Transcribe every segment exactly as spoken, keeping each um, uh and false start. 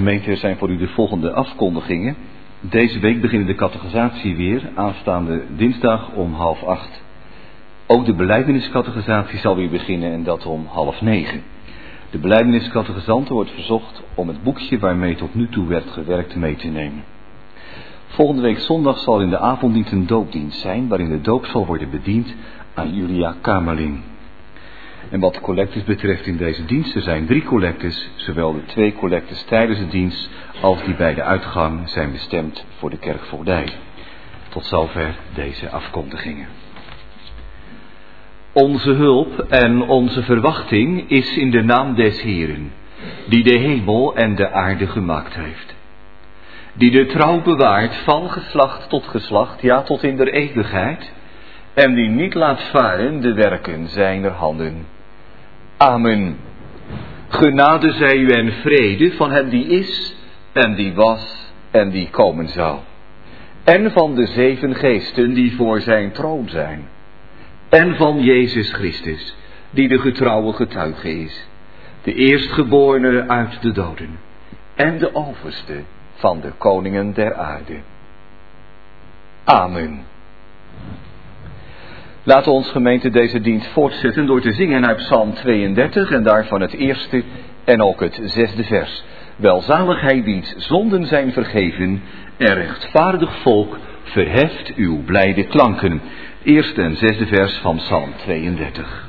Gemeente, er zijn voor u de volgende afkondigingen. Deze week beginnen de catechisatie weer, aanstaande dinsdag om half acht. Ook de belijdeniscatechisatie zal weer beginnen en dat om half negen. De belijdeniscatechisanten wordt verzocht om het boekje waarmee tot nu toe werd gewerkt mee te nemen. Volgende week zondag zal in de avonddienst een doopdienst zijn, waarin de doop zal worden bediend aan Julia Kamerling. En wat de collectes betreft in deze dienst, er zijn drie collectes, zowel de twee collectes tijdens de dienst als die bij de uitgang zijn bestemd voor de kerkvoogdij. Tot zover deze afkondigingen. Onze hulp en onze verwachting is in de naam des Heeren, die de hemel en de aarde gemaakt heeft. Die de trouw bewaart van geslacht tot geslacht, ja tot in der eeuwigheid, en die niet laat varen de werken zijner handen. Amen. Genade zij u en vrede van hem die is, en die was, en die komen zal. En van de zeven geesten die voor zijn troon zijn. En van Jezus Christus, die de getrouwe getuige is. De eerstgeborene uit de doden. En de overste van de koningen der aarde. Amen. Laten we ons gemeente deze dienst voortzetten door te zingen uit Psalm tweeëndertig en daarvan het eerste en ook het zesde vers. Welzalig hij wiens zonden zijn vergeven en rechtvaardig volk verheft uw blijde klanken. Eerste en zesde vers van Psalm tweeëndertig.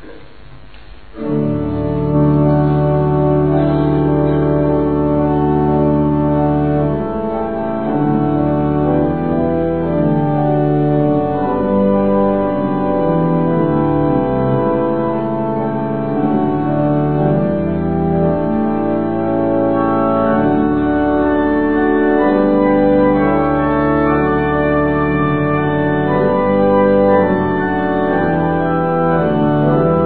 Amen.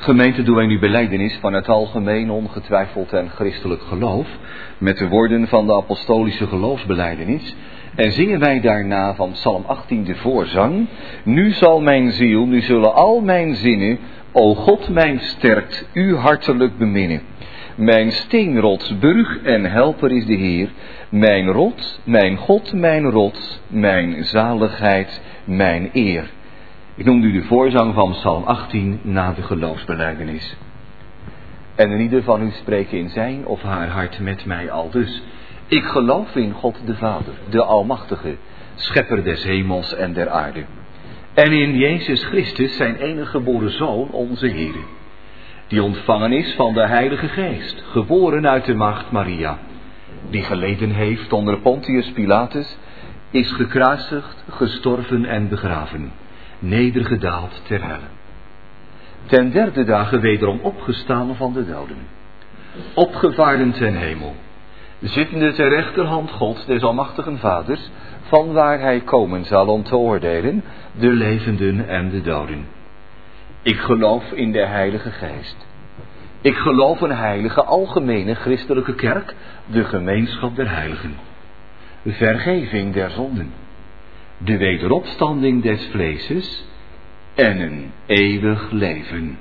Gemeente, doen wij nu belijdenis van het algemeen, ongetwijfeld en christelijk geloof, met de woorden van de apostolische geloofsbelijdenis, en zingen wij daarna van Psalm achttien de voorzang: Nu zal mijn ziel, nu zullen al mijn zinnen, o God mijn sterkt, u hartelijk beminnen. Mijn steenrots, burg en helper is de Heer, mijn rot, mijn God, mijn rots, mijn zaligheid, mijn eer. Ik noem u de voorzang van Psalm achttien na de geloofsbelijdenis. En in ieder van u spreken in zijn of haar hart met mij aldus: Ik geloof in God de Vader, de Almachtige, schepper des hemels en der aarde. En in Jezus Christus, zijn enige geboren Zoon, onze Heer, die ontvangen is van de Heilige Geest, geboren uit de maagd Maria, die geleden heeft onder Pontius Pilatus, is gekruisigd, gestorven en begraven, nedergedaald ter helle. Ten derde dagen wederom opgestaan van de doden, opgevaren ten hemel, zittende ter rechterhand God des almachtigen Vaders, van waar hij komen zal om te oordelen de levenden en de doden. Ik geloof in de Heilige Geest. Ik geloof een heilige algemene christelijke kerk, de gemeenschap der heiligen, vergeving der zonden, de wederopstanding des vleeses en een eeuwig leven.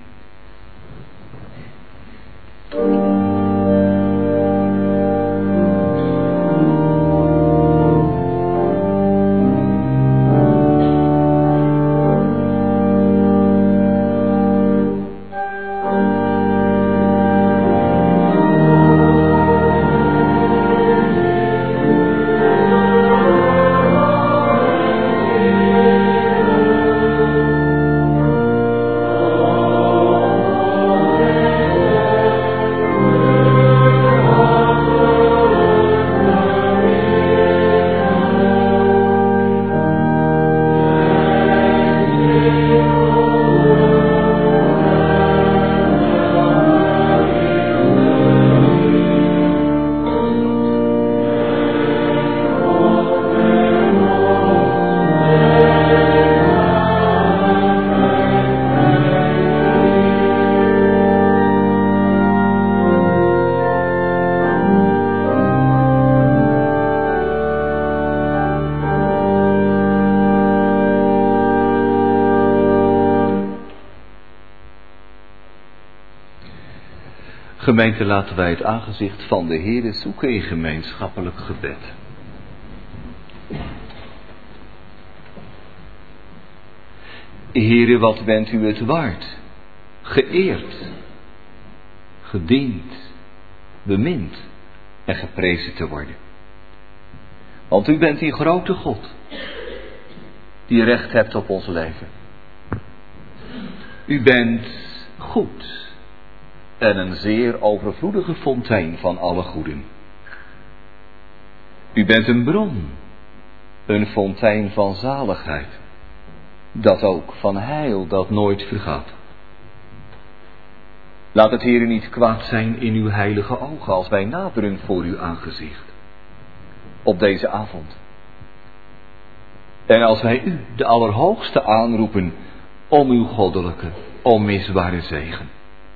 Gemeente, laten wij het aangezicht van de Heere zoeken in gemeenschappelijk gebed. Heere, wat bent u het waard, geëerd, gediend, bemind en geprezen te worden. Want u bent die grote God, die recht hebt op ons leven. U bent goed en een zeer overvloedige fontein van alle goeden. U bent een bron, een fontein van zaligheid, dat ook van heil dat nooit vergaat. Laat het Heere niet kwaad zijn in uw heilige ogen als wij naderen voor uw aangezicht op deze avond. En als wij u, de Allerhoogste, aanroepen om uw goddelijke, onmisbare zegen.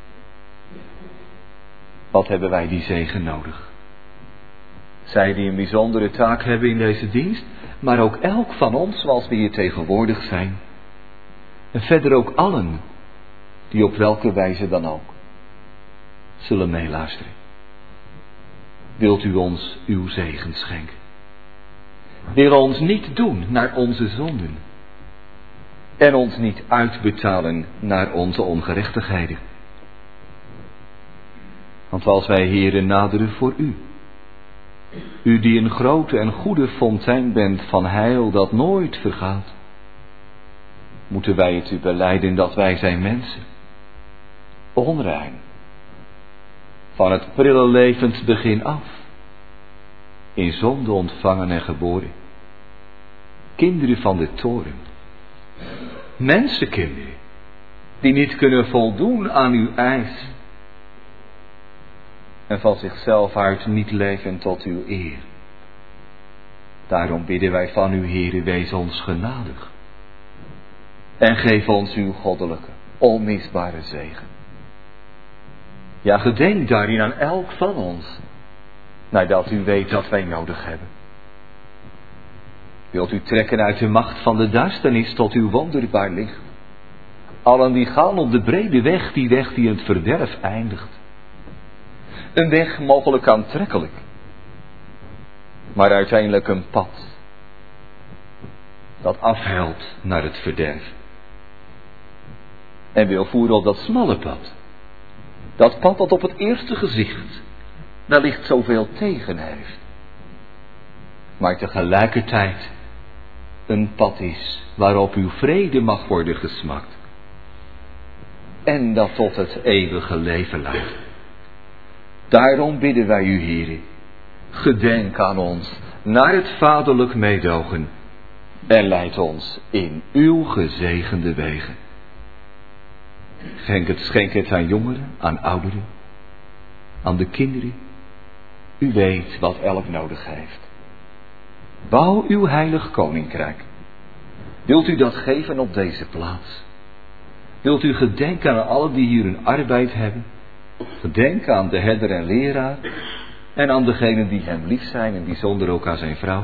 Wat hebben wij die zegen nodig? Zij die een bijzondere taak hebben in deze dienst, maar ook elk van ons zoals we hier tegenwoordig zijn. En verder ook allen die op welke wijze dan ook zullen meeluisteren. Wilt u ons uw zegen schenken? Wil ons niet doen naar onze zonden en ons niet uitbetalen naar onze ongerechtigheden. Want als wij, Heere, naderen voor u, u die een grote en goede fontein bent van heil dat nooit vergaat, moeten wij het u belijden dat wij zijn mensen, onrein, van het prille levend begin af, in zonde ontvangen en geboren, kinderen van de toren, mensenkinderen, die niet kunnen voldoen aan uw eis, en van zichzelf uit niet leven tot uw eer. Daarom bidden wij van u, Heere, wees ons genadig. En geef ons uw goddelijke, onmisbare zegen. Ja, gedenk daarin aan elk van ons, nadat u weet dat wij nodig hebben. Wilt u trekken uit de macht van de duisternis tot uw wonderbaar licht? Allen die gaan op de brede weg, die weg die in het verderf eindigt. Een weg mogelijk aantrekkelijk, maar uiteindelijk een pad dat afhelt naar het verderf. En wil voeren op dat smalle pad. Dat pad dat op het eerste gezicht wellicht zoveel tegen heeft, maar tegelijkertijd een pad is waarop uw vrede mag worden gesmakt. En dat tot het eeuwige leven leidt. Daarom bidden wij u, Heere, gedenk aan ons naar het vaderlijk meedogen en leid ons in uw gezegende wegen. Schenk het, schenk het aan jongeren, aan ouderen, aan de kinderen. U weet wat elk nodig heeft. Bouw uw heilig koninkrijk. Wilt u dat geven op deze plaats? Wilt u gedenken aan allen die hier een arbeid hebben? Gedenk aan de herder en leraar en aan degenen die hem lief zijn en bijzonder ook aan zijn vrouw.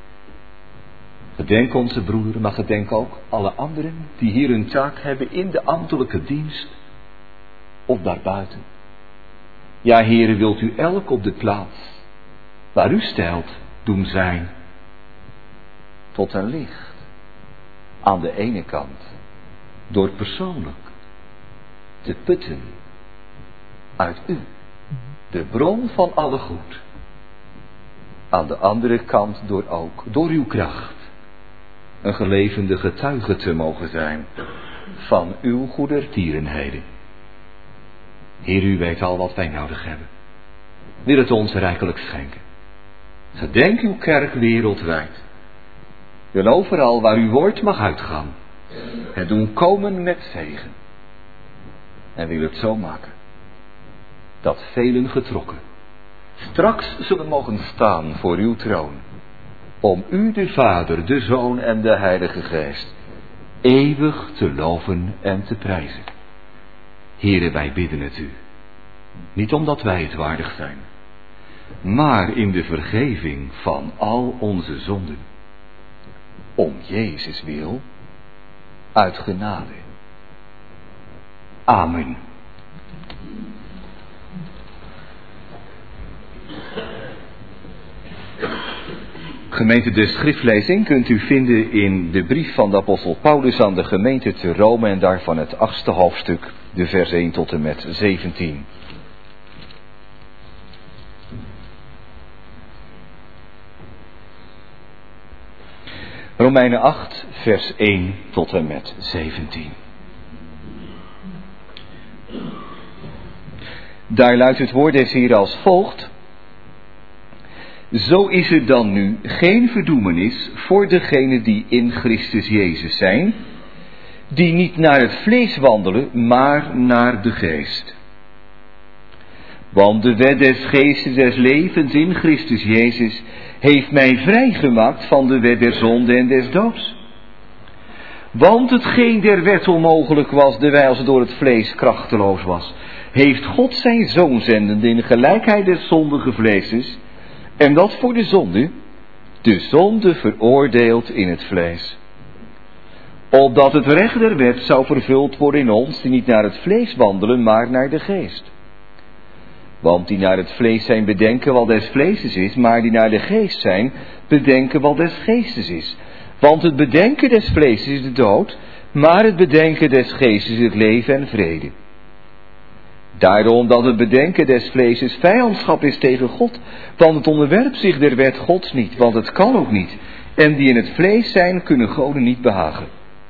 Gedenk onze broederen, maar gedenk ook alle anderen die hier een taak hebben in de ambtelijke dienst of daarbuiten. Ja, Heere, wilt u elk op de plaats waar u stelt doen zijn tot een licht aan de ene kant, door persoonlijk te putten uit u, de bron van alle goed. Aan de andere kant door ook, door uw kracht, een gelevende getuige te mogen zijn van uw goedertierenheden. Heer, u weet al wat wij nodig hebben. Wil het ons rijkelijk schenken. Gedenk uw kerk wereldwijd. Wil overal waar uw woord mag uitgaan, het doen komen met zegen. En wil het zo maken dat velen getrokken straks zullen mogen staan voor uw troon, om u de Vader, de Zoon en de Heilige Geest eeuwig te loven en te prijzen. Heere, wij bidden het u, niet omdat wij het waardig zijn, maar in de vergeving van al onze zonden. Om Jezus wil, uit genade. Amen. Gemeente, de schriftlezing kunt u vinden in de brief van de apostel Paulus aan de gemeente te Rome en daarvan het achtste hoofdstuk, de vers één tot en met zeventien. Romeinen acht, vers één tot en met zeventien. Daar luidt het woord des Heeren als volgt. Zo is er dan nu geen verdoemenis voor degenen die in Christus Jezus zijn, die niet naar het vlees wandelen, maar naar de geest. Want de wet des geestes des levens in Christus Jezus heeft mij vrijgemaakt van de wet der zonde en des doods. Want hetgeen der wet onmogelijk was, terwijl ze door het vlees krachteloos was, heeft God zijn Zoon zendende in de gelijkheid des zondige vleeses, en dat voor de zonde, de zonde veroordeeld in het vlees. Opdat het recht der wet zou vervuld worden in ons, die niet naar het vlees wandelen, maar naar de geest. Want die naar het vlees zijn bedenken wat des vleeses is, maar die naar de geest zijn bedenken wat des geestes is. Want het bedenken des vleeses is de dood, maar het bedenken des geestes is het leven en vrede. Daarom dat het bedenken des vleeses vijandschap is tegen God, want het onderwerpt zich der wet Gods niet, want het kan ook niet. En die in het vlees zijn, kunnen goden niet behagen.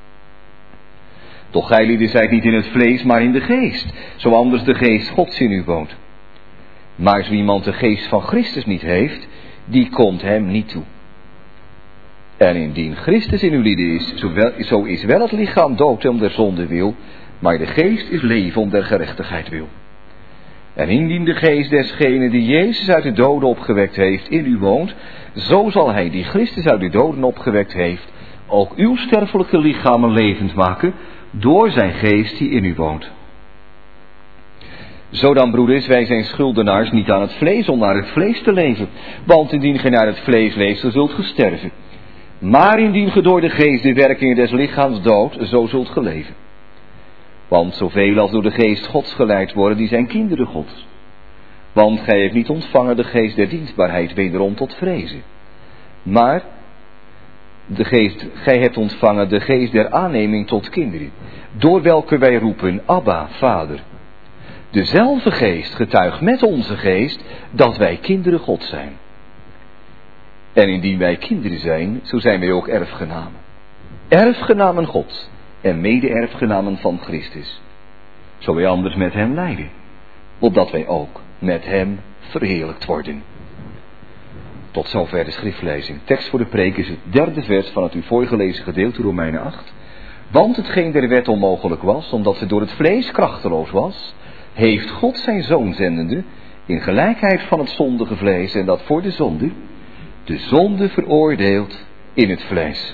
Doch gij lieden zijt niet in het vlees, maar in de geest, zo anders de geest Gods in u woont. Maar zo iemand de geest van Christus niet heeft, die komt hem niet toe. En indien Christus in uw lieden is, zo is wel het lichaam dood om der zonde wil, maar de geest is leven om der gerechtigheid wil. En indien de geest desgene die Jezus uit de doden opgewekt heeft in u woont, zo zal hij die Christus uit de doden opgewekt heeft, ook uw sterfelijke lichamen levend maken, door zijn geest die in u woont. Zo dan, broeders, wij zijn schuldenaars niet aan het vlees om naar het vlees te leven. Want indien gij naar het vlees leeft, zo zult ge sterven. Maar indien ge door de geest de werkingen des lichaams doodt, zo zult ge leven. Want zoveel als door de geest Gods geleid worden, die zijn kinderen Gods. Want gij hebt niet ontvangen de geest der dienstbaarheid wederom tot vrezen. Maar de geest, gij hebt ontvangen de geest der aanneming tot kinderen. Door welke wij roepen, Abba, Vader. Dezelfde geest getuigt met onze geest dat wij kinderen God zijn. En indien wij kinderen zijn, zo zijn wij ook erfgenamen. Erfgenamen Gods en mede-erfgenamen van Christus. Zo wij anders met hem lijden, opdat wij ook met hem verheerlijkt worden. Tot zover de schriftlezing. Tekst voor de preek is het derde vers van het u voorgelezen gedeelte Romeinen acht. Want hetgeen der wet onmogelijk was, omdat ze door het vlees krachteloos was, heeft God zijn zoon zendende in gelijkheid van het zondige vlees en dat voor de zonde, de zonde veroordeeld in het vlees.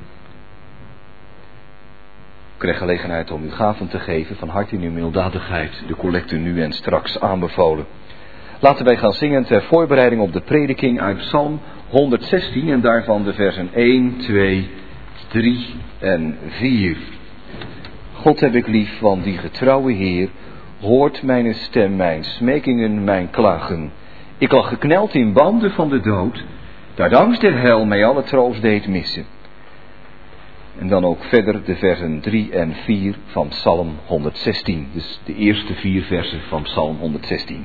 Ik krijg gelegenheid om u gaven te geven, van harte in uw milddadigheid, de collecte nu en straks aanbevolen. Laten wij gaan zingen ter voorbereiding op de prediking uit Psalm honderdzestien en daarvan de versen één, twee, drie en vier. God heb ik lief, want die getrouwe Heer hoort mijn stem, mijn smekingen, mijn klagen. Ik lag gekneld in banden van de dood, daar angst der hel mij alle troost deed missen. En dan ook verder de versen drie en vier van Psalm honderdzestien. Dus de eerste vier versen van Psalm honderdzestien.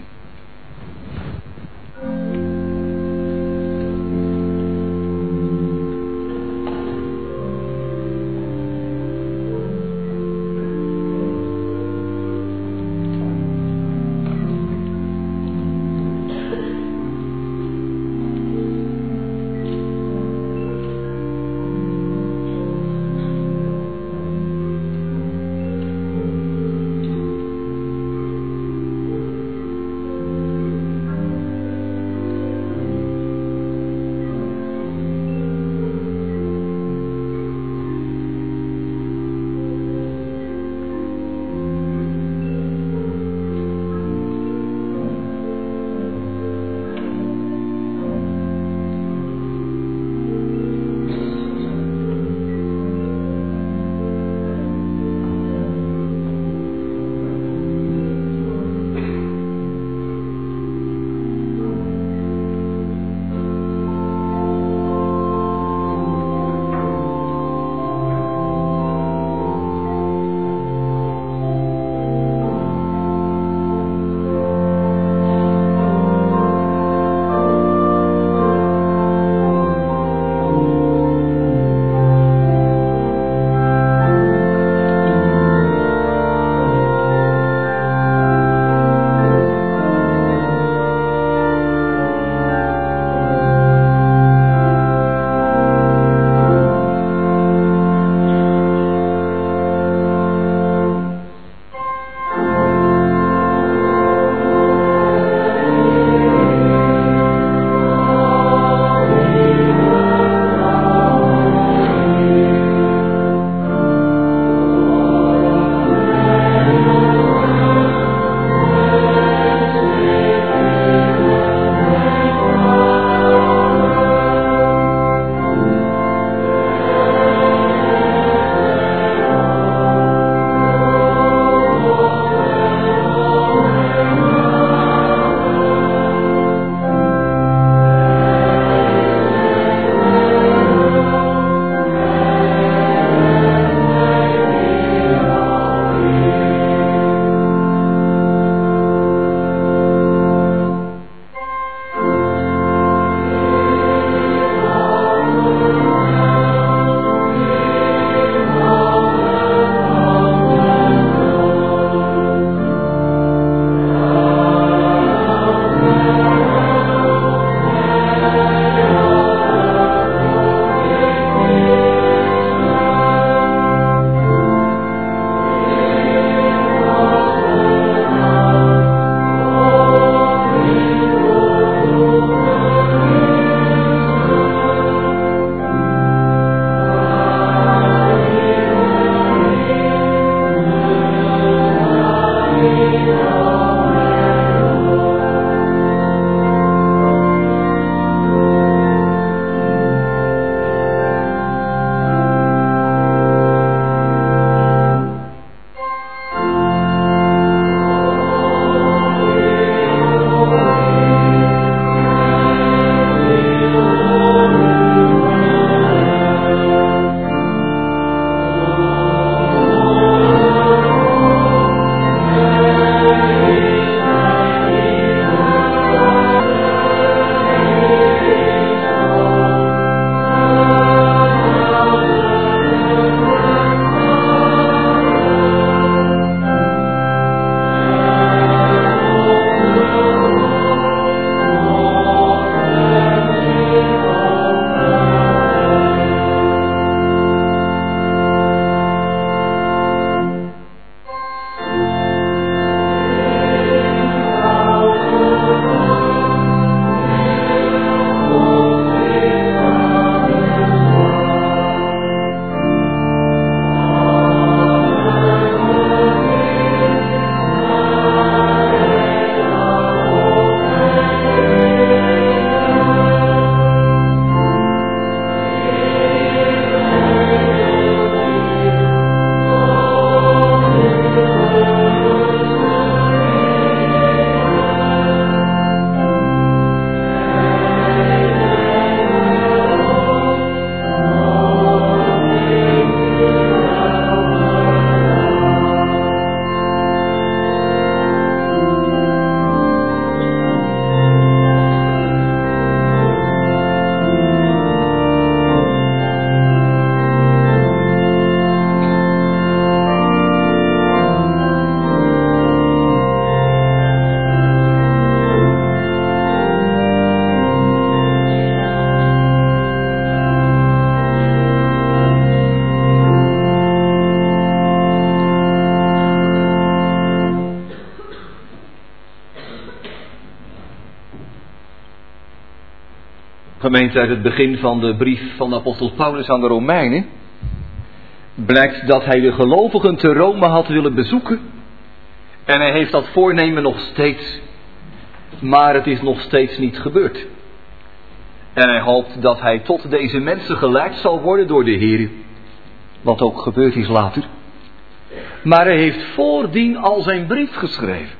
Gemeente, uit het begin van de brief van de apostel Paulus aan de Romeinen blijkt dat hij de gelovigen te Rome had willen bezoeken. En hij heeft dat voornemen nog steeds, maar het is nog steeds niet gebeurd. En hij hoopt dat hij tot deze mensen geleid zal worden door de Heer, wat ook gebeurd is later. Maar hij heeft voordien al zijn brief geschreven.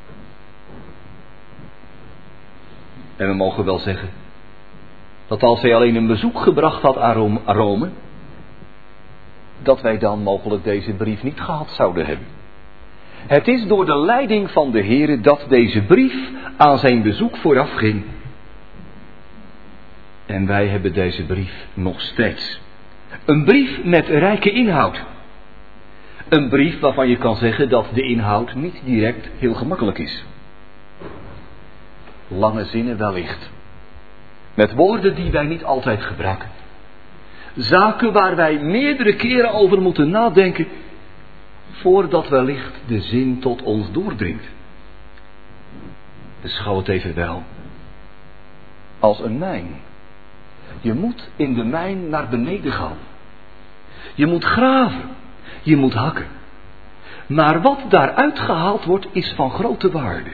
En we mogen wel zeggen dat als hij alleen een bezoek gebracht had aan Rome, dat wij dan mogelijk deze brief niet gehad zouden hebben. Het is door de leiding van de Heer dat deze brief aan zijn bezoek vooraf ging. En wij hebben deze brief nog steeds. Een brief met rijke inhoud. Een brief waarvan je kan zeggen dat de inhoud niet direct heel gemakkelijk is. Lange zinnen wellicht. Met woorden die wij niet altijd gebruiken. Zaken waar wij meerdere keren over moeten nadenken, voordat wellicht de zin tot ons doordringt. Beschouw het even wel als een mijn. Je moet in de mijn naar beneden gaan. Je moet graven. Je moet hakken. Maar wat daaruit gehaald wordt, is van grote waarde.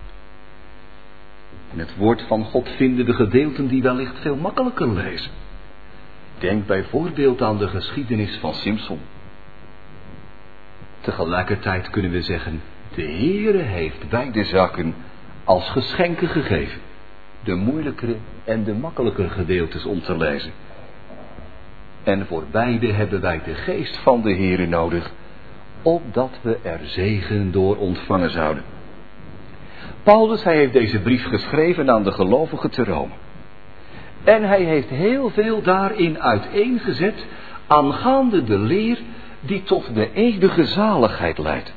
In het woord van God vinden we gedeelten die wellicht veel makkelijker lezen. Denk bijvoorbeeld aan de geschiedenis van Simson. Tegelijkertijd kunnen we zeggen, de Heere heeft beide zaken als geschenken gegeven. De moeilijkere en de makkelijkere gedeeltes om te lezen. En voor beide hebben wij de geest van de Heere nodig, opdat we er zegen door ontvangen zouden. Paulus, hij heeft deze brief geschreven aan de gelovigen te Rome. En hij heeft heel veel daarin uiteengezet aangaande de leer die tot de eeuwige zaligheid leidt.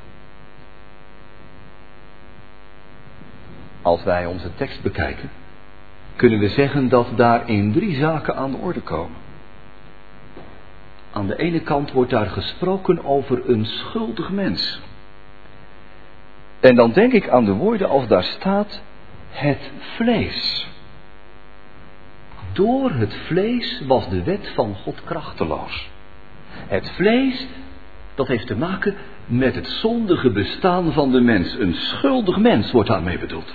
Als wij onze tekst bekijken, kunnen we zeggen dat daarin drie zaken aan de orde komen. Aan de ene kant wordt daar gesproken over een schuldig mens. En dan denk ik aan de woorden als daar staat, het vlees. Door het vlees was de wet van God krachteloos. Het vlees, dat heeft te maken met het zondige bestaan van de mens. Een schuldig mens wordt daarmee bedoeld.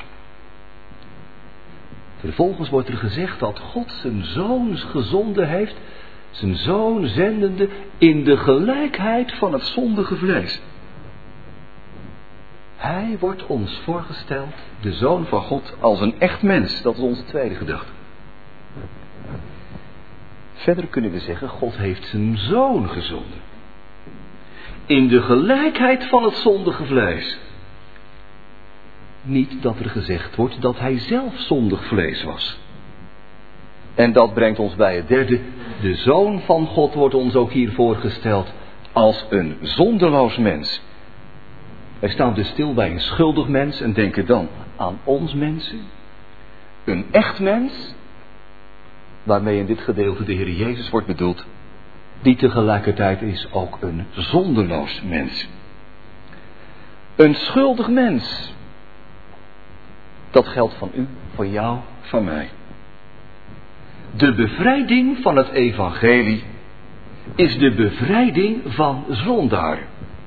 Vervolgens wordt er gezegd dat God zijn zoon gezonden heeft, zijn zoon zendende in de gelijkheid van het zondige vlees. Hij wordt ons voorgesteld, de Zoon van God, als een echt mens. Dat is onze tweede gedachte. Verder kunnen we zeggen, God heeft zijn Zoon gezonden. In de gelijkheid van het zondige vlees. Niet dat er gezegd wordt dat hij zelf zondig vlees was. En dat brengt ons bij het derde. De Zoon van God wordt ons ook hier voorgesteld als een zonderloos mens. Wij staan dus stil bij een schuldig mens en denken dan aan ons mensen. Een echt mens, waarmee in dit gedeelte de Heer Jezus wordt bedoeld, die tegelijkertijd is ook een zonderloos mens. Een schuldig mens. Dat geldt van u, van jou, van mij. De bevrijding van het evangelie is de bevrijding van zondaren.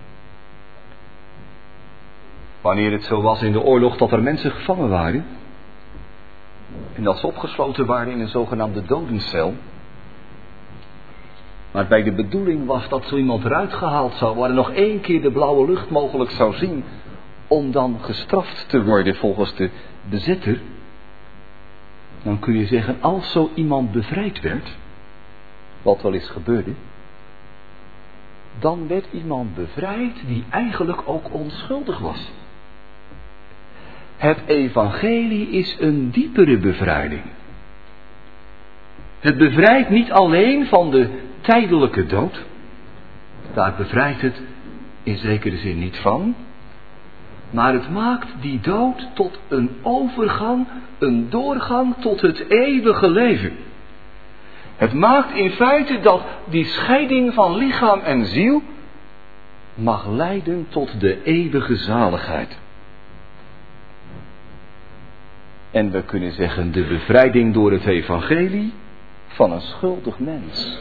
Wanneer het zo was in de oorlog dat er mensen gevangen waren en dat ze opgesloten waren in een zogenaamde dodencel, maar bij de bedoeling was dat zo iemand eruit gehaald zou worden, nog één keer de blauwe lucht mogelijk zou zien, om dan gestraft te worden volgens de bezetter, dan kun je zeggen, als zo iemand bevrijd werd, wat wel eens gebeurde, dan werd iemand bevrijd die eigenlijk ook onschuldig was. Het evangelie is een diepere bevrijding. Het bevrijdt niet alleen van de tijdelijke dood. Daar bevrijdt het in zekere zin niet van. Maar het maakt die dood tot een overgang, een doorgang tot het eeuwige leven. Het maakt in feite dat die scheiding van lichaam en ziel mag leiden tot de eeuwige zaligheid. En we kunnen zeggen de bevrijding door het evangelie van een schuldig mens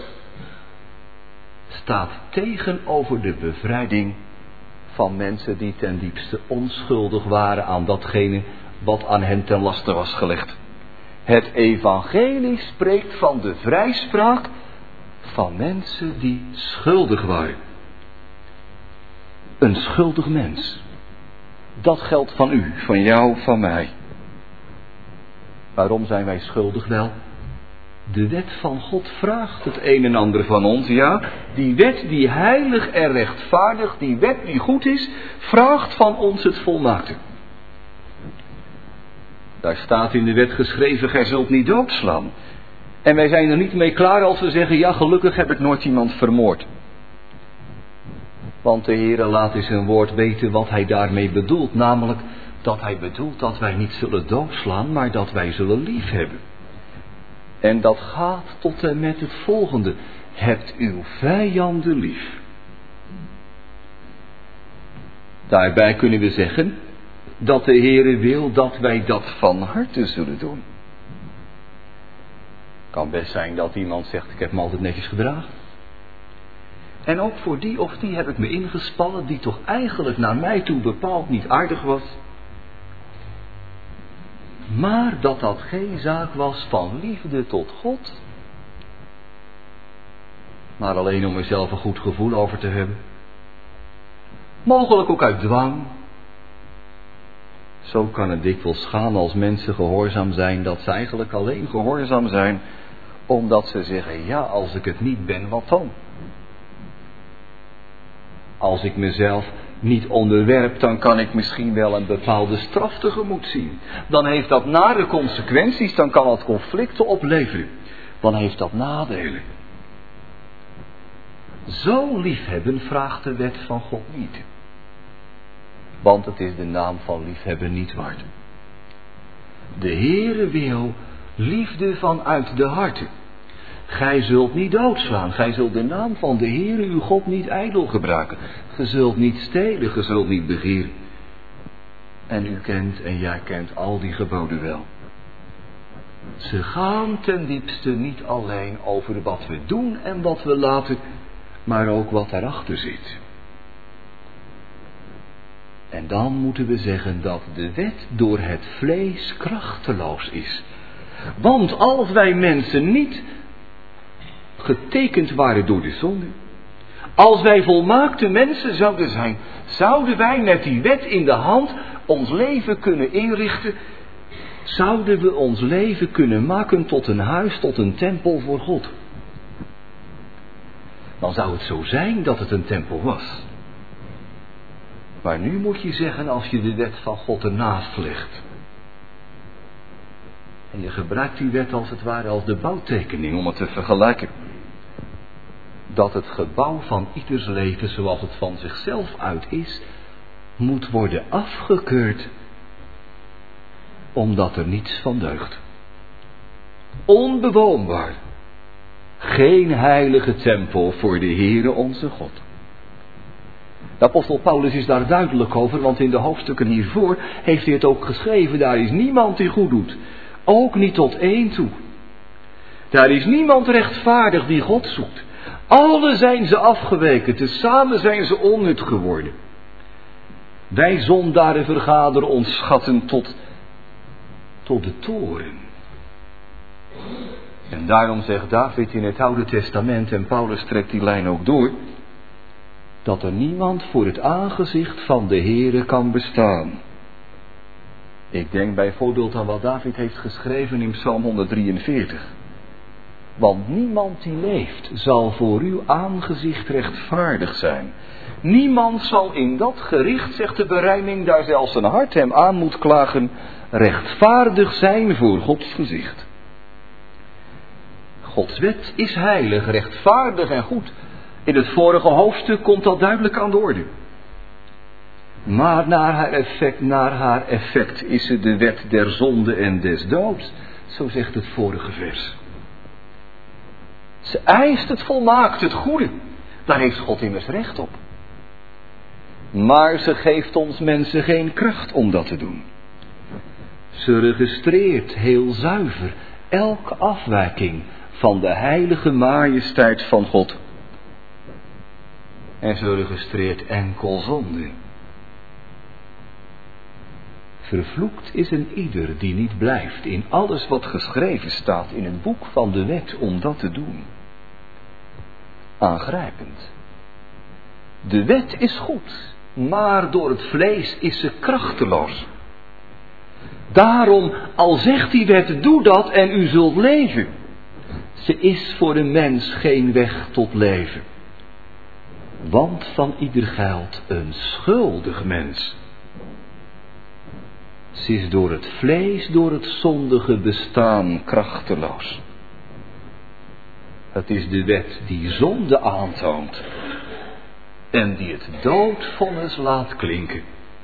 staat tegenover de bevrijding van mensen die ten diepste onschuldig waren aan datgene wat aan hen ten laste was gelegd. Het evangelie spreekt van de vrijspraak van mensen die schuldig waren. Een schuldig mens. Dat geldt van u, van jou, van mij. Waarom zijn wij schuldig? Wel, de wet van God vraagt het een en ander van ons, ja. Die wet die heilig en rechtvaardig, die wet die goed is, vraagt van ons het volmaakte. Daar staat in de wet geschreven, gij zult niet doodslaan. En wij zijn er niet mee klaar als we zeggen, ja, gelukkig heb ik nooit iemand vermoord. Want de Heere laat in zijn woord weten wat hij daarmee bedoelt. Namelijk dat hij bedoelt dat wij niet zullen doodslaan, maar dat wij zullen liefhebben. En dat gaat tot en met het volgende. Hebt uw vijanden lief. Daarbij kunnen we zeggen dat de Heere wil dat wij dat van harte zullen doen. Kan best zijn dat iemand zegt, ik heb me altijd netjes gedragen. En ook voor die of die heb ik me ingespannen, die toch eigenlijk naar mij toe bepaald niet aardig was. Maar dat dat geen zaak was van liefde tot God. Maar alleen om er zelf een goed gevoel over te hebben. Mogelijk ook uit dwang. Zo kan het dikwijls gaan als mensen gehoorzaam zijn, dat ze eigenlijk alleen gehoorzaam zijn omdat ze zeggen, ja, als ik het niet ben, wat dan? Als ik mezelf niet onderwerp, dan kan ik misschien wel een bepaalde straf tegemoet zien. Dan heeft dat nare consequenties, dan kan dat conflicten opleveren. Dan heeft dat nadelen. Zo liefhebben vraagt de wet van God niet. Want het is de naam van liefhebben niet waard. De Heere wil liefde vanuit de harten. Gij zult niet doodslaan. Gij zult de naam van de Heere uw God niet ijdel gebruiken. Ge zult niet stelen, ge zult niet begeren. En u kent en jij kent al die geboden wel. Ze gaan ten diepste niet alleen over wat we doen en wat we laten, maar ook wat daarachter zit. En dan moeten we zeggen dat de wet door het vlees krachteloos is. Want als wij mensen niet getekend waren door de zonde, als wij volmaakte mensen zouden zijn, zouden wij met die wet in de hand ons leven kunnen inrichten, zouden we ons leven kunnen maken tot een huis, tot een tempel voor God. Dan zou het zo zijn dat het een tempel was. Maar nu moet je zeggen, als je de wet van God ernaast legt, en je gebruikt die wet als het ware als de bouwtekening om het te vergelijken, dat het gebouw van ieders leven zoals het van zichzelf uit is, moet worden afgekeurd, omdat er niets van deugt. Onbewoonbaar. Geen heilige tempel voor de Heere onze God. De apostel Paulus is daar duidelijk over, want in de hoofdstukken hiervoor heeft hij het ook geschreven. Daar is niemand die goed doet, ook niet tot één toe. Daar is niemand rechtvaardig die God zoekt. Alle zijn ze afgeweken, tezamen zijn ze onnut geworden. Wij zondaren vergaderen ons schatten tot, tot de toren. En daarom zegt David in het Oude Testament, en Paulus trekt die lijn ook door, dat er niemand voor het aangezicht van de Heere kan bestaan. Ik denk bijvoorbeeld aan wat David heeft geschreven in Psalm honderddrieënveertig. Want niemand die leeft zal voor uw aangezicht rechtvaardig zijn. Niemand zal in dat gericht, zegt de berijming, daar zelfs een hart hem aan moet klagen, rechtvaardig zijn voor Gods gezicht. Gods wet is heilig, rechtvaardig en goed. In het vorige hoofdstuk komt dat duidelijk aan de orde. Maar naar haar effect, naar haar effect is het de wet der zonde en des doods. Zo zegt het vorige vers. Ze eist het volmaakt, het goede. Daar heeft God immers recht op. Maar ze geeft ons mensen geen kracht om dat te doen. Ze registreert heel zuiver elke afwijking van de heilige majesteit van God. En ze registreert enkel zonde. Vervloekt is een ieder die niet blijft in alles wat geschreven staat in het boek van de wet om dat te doen. Aangrijpend. De wet is goed, maar door het vlees is ze krachteloos. Daarom, al zegt die wet, doe dat en u zult leven. Ze is voor de mens geen weg tot leven. Want van ieder geldt een schuldig mens. Ze is door het vlees, door het zondige bestaan krachteloos. Het is de wet die zonde aantoont en die het doodvonnis laat klinken.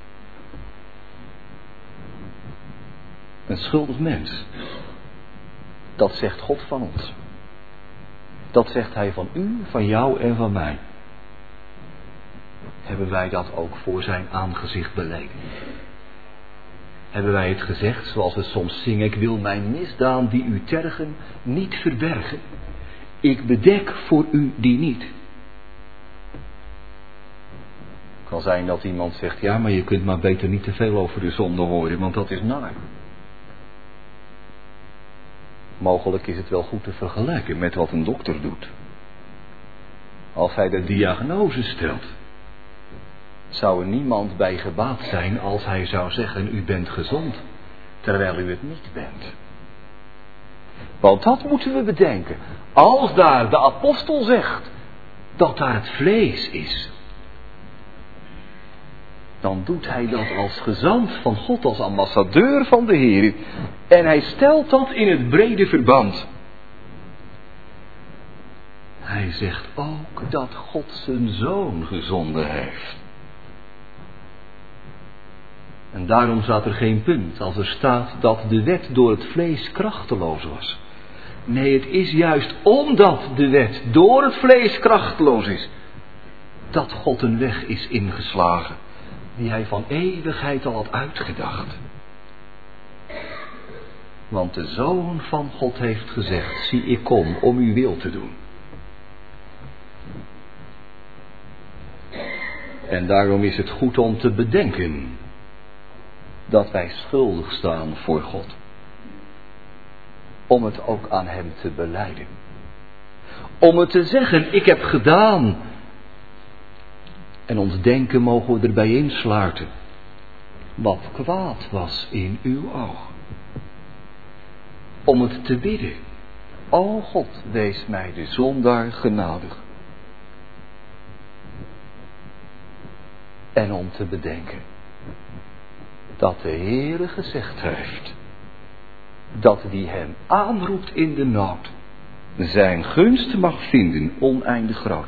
Een schuldig mens, dat zegt God van ons. Dat zegt Hij van u, van jou en van mij. Hebben wij dat ook voor zijn aangezicht beleden? Hebben wij het gezegd, zoals we soms zingen, ik wil mijn misdaan die u tergen niet verbergen. Ik bedek voor u die niet. Het kan zijn dat iemand zegt, ja, maar je kunt maar beter niet te veel over de zonde horen, want dat is naar. Mogelijk is het wel goed te vergelijken met wat een dokter doet. Als hij de diagnose stelt, zou er niemand bij gebaat zijn als hij zou zeggen, u bent gezond, terwijl u het niet bent. Want dat moeten we bedenken. Als daar de apostel zegt dat daar het vlees is, dan doet hij dat als gezant van God, als ambassadeur van de Heer. En hij stelt dat in het brede verband. Hij zegt ook dat God zijn zoon gezonden heeft. En daarom staat er geen punt als er staat dat de wet door het vlees krachteloos was. Nee, het is juist omdat de wet door het vlees krachteloos is, dat God een weg is ingeslagen, die hij van eeuwigheid al had uitgedacht. Want de Zoon van God heeft gezegd, zie ik kom om uw wil te doen. En daarom is het goed om te bedenken dat wij schuldig staan voor God. Om het ook aan hem te belijden. Om het te zeggen, ik heb gedaan. En ons denken mogen we erbij insluiten. Wat kwaad was in uw oog. Om het te bidden. O God, wees mij de zondaar genadig. En om te bedenken dat de Heere gezegd heeft dat wie hem aanroept in de nood zijn gunst mag vinden oneindig groot.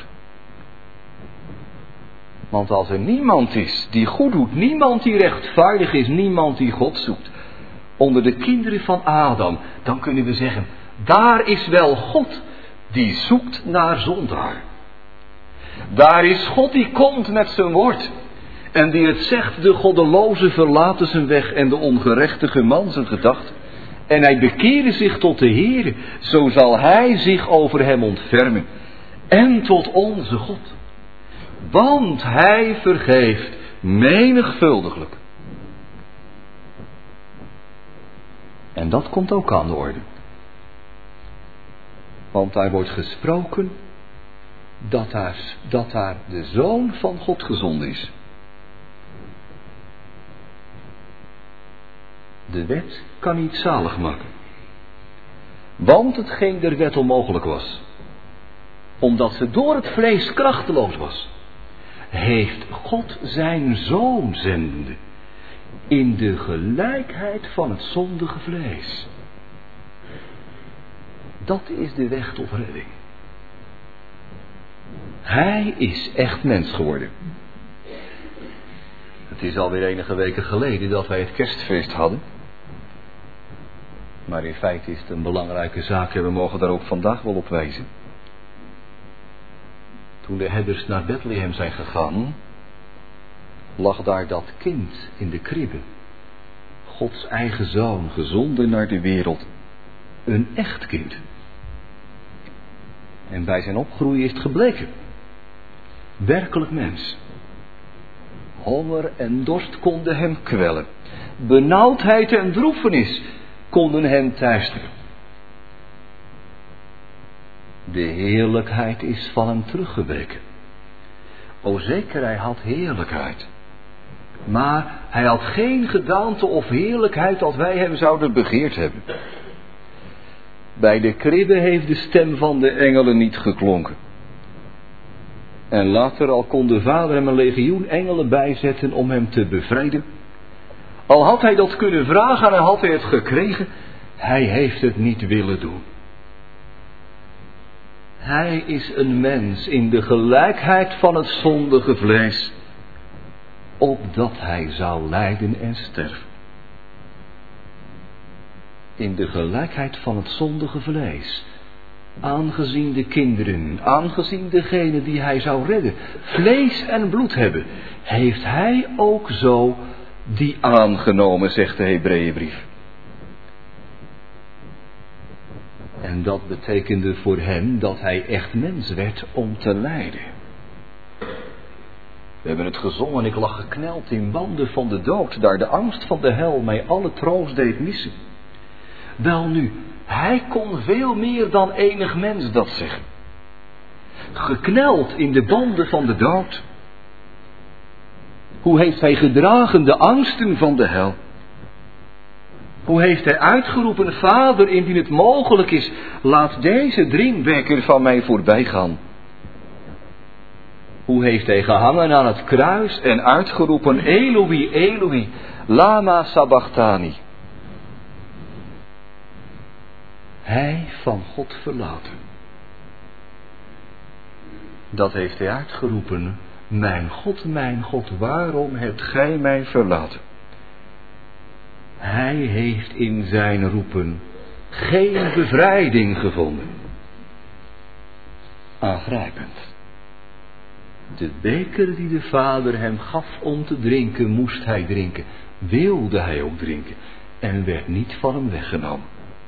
Want als er niemand is die goed doet, niemand die rechtvaardig is, niemand die God zoekt, onder de kinderen van Adam, dan kunnen we zeggen, daar is wel God die zoekt naar zondaar. Daar is God die komt met zijn woord en die het zegt, de goddeloze verlaten zijn weg en de ongerechtige man zijn gedacht. En hij bekeerde zich tot de Heere, zo zal hij zich over hem ontfermen. En tot onze God. Want hij vergeeft menigvuldiglijk. En dat komt ook aan de orde. Want daar wordt gesproken dat daar, dat daar de Zoon van God gezonden is. De wet kan niet zalig maken. Want hetgeen der wet onmogelijk was, omdat ze door het vlees krachteloos was, heeft God zijn Zoon zendende in de gelijkheid van het zondige vlees. Dat is de weg tot redding. Hij is echt mens geworden. Het is alweer enige weken geleden dat wij het kerstfeest hadden. Maar in feite is het een belangrijke zaak en we mogen daar ook vandaag wel op wijzen. Toen de herders naar Bethlehem zijn gegaan, lag daar dat kind in de kribbe. Gods eigen zoon, gezonden naar de wereld. Een echt kind. En bij zijn opgroeien is het gebleken. Werkelijk mens. Honger en dorst konden hem kwellen. Benauwdheid en droefenis konden hem teisteren. De heerlijkheid is van hem teruggeweken. O zeker, hij had heerlijkheid. Maar hij had geen gedaante of heerlijkheid als wij hem zouden begeerd hebben. Bij de kribbe heeft de stem van de engelen niet geklonken. En later al kon de vader hem een legioen engelen bijzetten om hem te bevrijden. Al had hij dat kunnen vragen en had hij het gekregen, hij heeft het niet willen doen. Hij is een mens in de gelijkheid van het zondige vlees, opdat hij zou lijden en sterven. In de gelijkheid van het zondige vlees, aangezien de kinderen, aangezien degene die hij zou redden, vlees en bloed hebben, heeft hij ook zo die aangenomen, zegt de Hebreeënbrief. En dat betekende voor hem dat hij echt mens werd om te lijden. We hebben het gezongen, ik lag gekneld in banden van de dood, daar de angst van de hel mij alle troost deed missen. Welnu, hij kon veel meer dan enig mens dat zeggen. Gekneld in de banden van de dood. Hoe heeft hij gedragen de angsten van de hel? Hoe heeft hij uitgeroepen, Vader, indien het mogelijk is, laat deze drinkbeker van mij voorbij gaan. Hoe heeft hij gehangen aan het kruis en uitgeroepen, Eloi, Eloi, lama sabachthani. Hij van God verlaten. Dat heeft hij uitgeroepen, mijn God, mijn God, waarom hebt gij mij verlaten? Hij heeft in zijn roepen geen bevrijding gevonden. Aangrijpend. De beker die de Vader hem gaf om te drinken, moest hij drinken. Wilde hij ook drinken. En werd niet van hem weggenomen.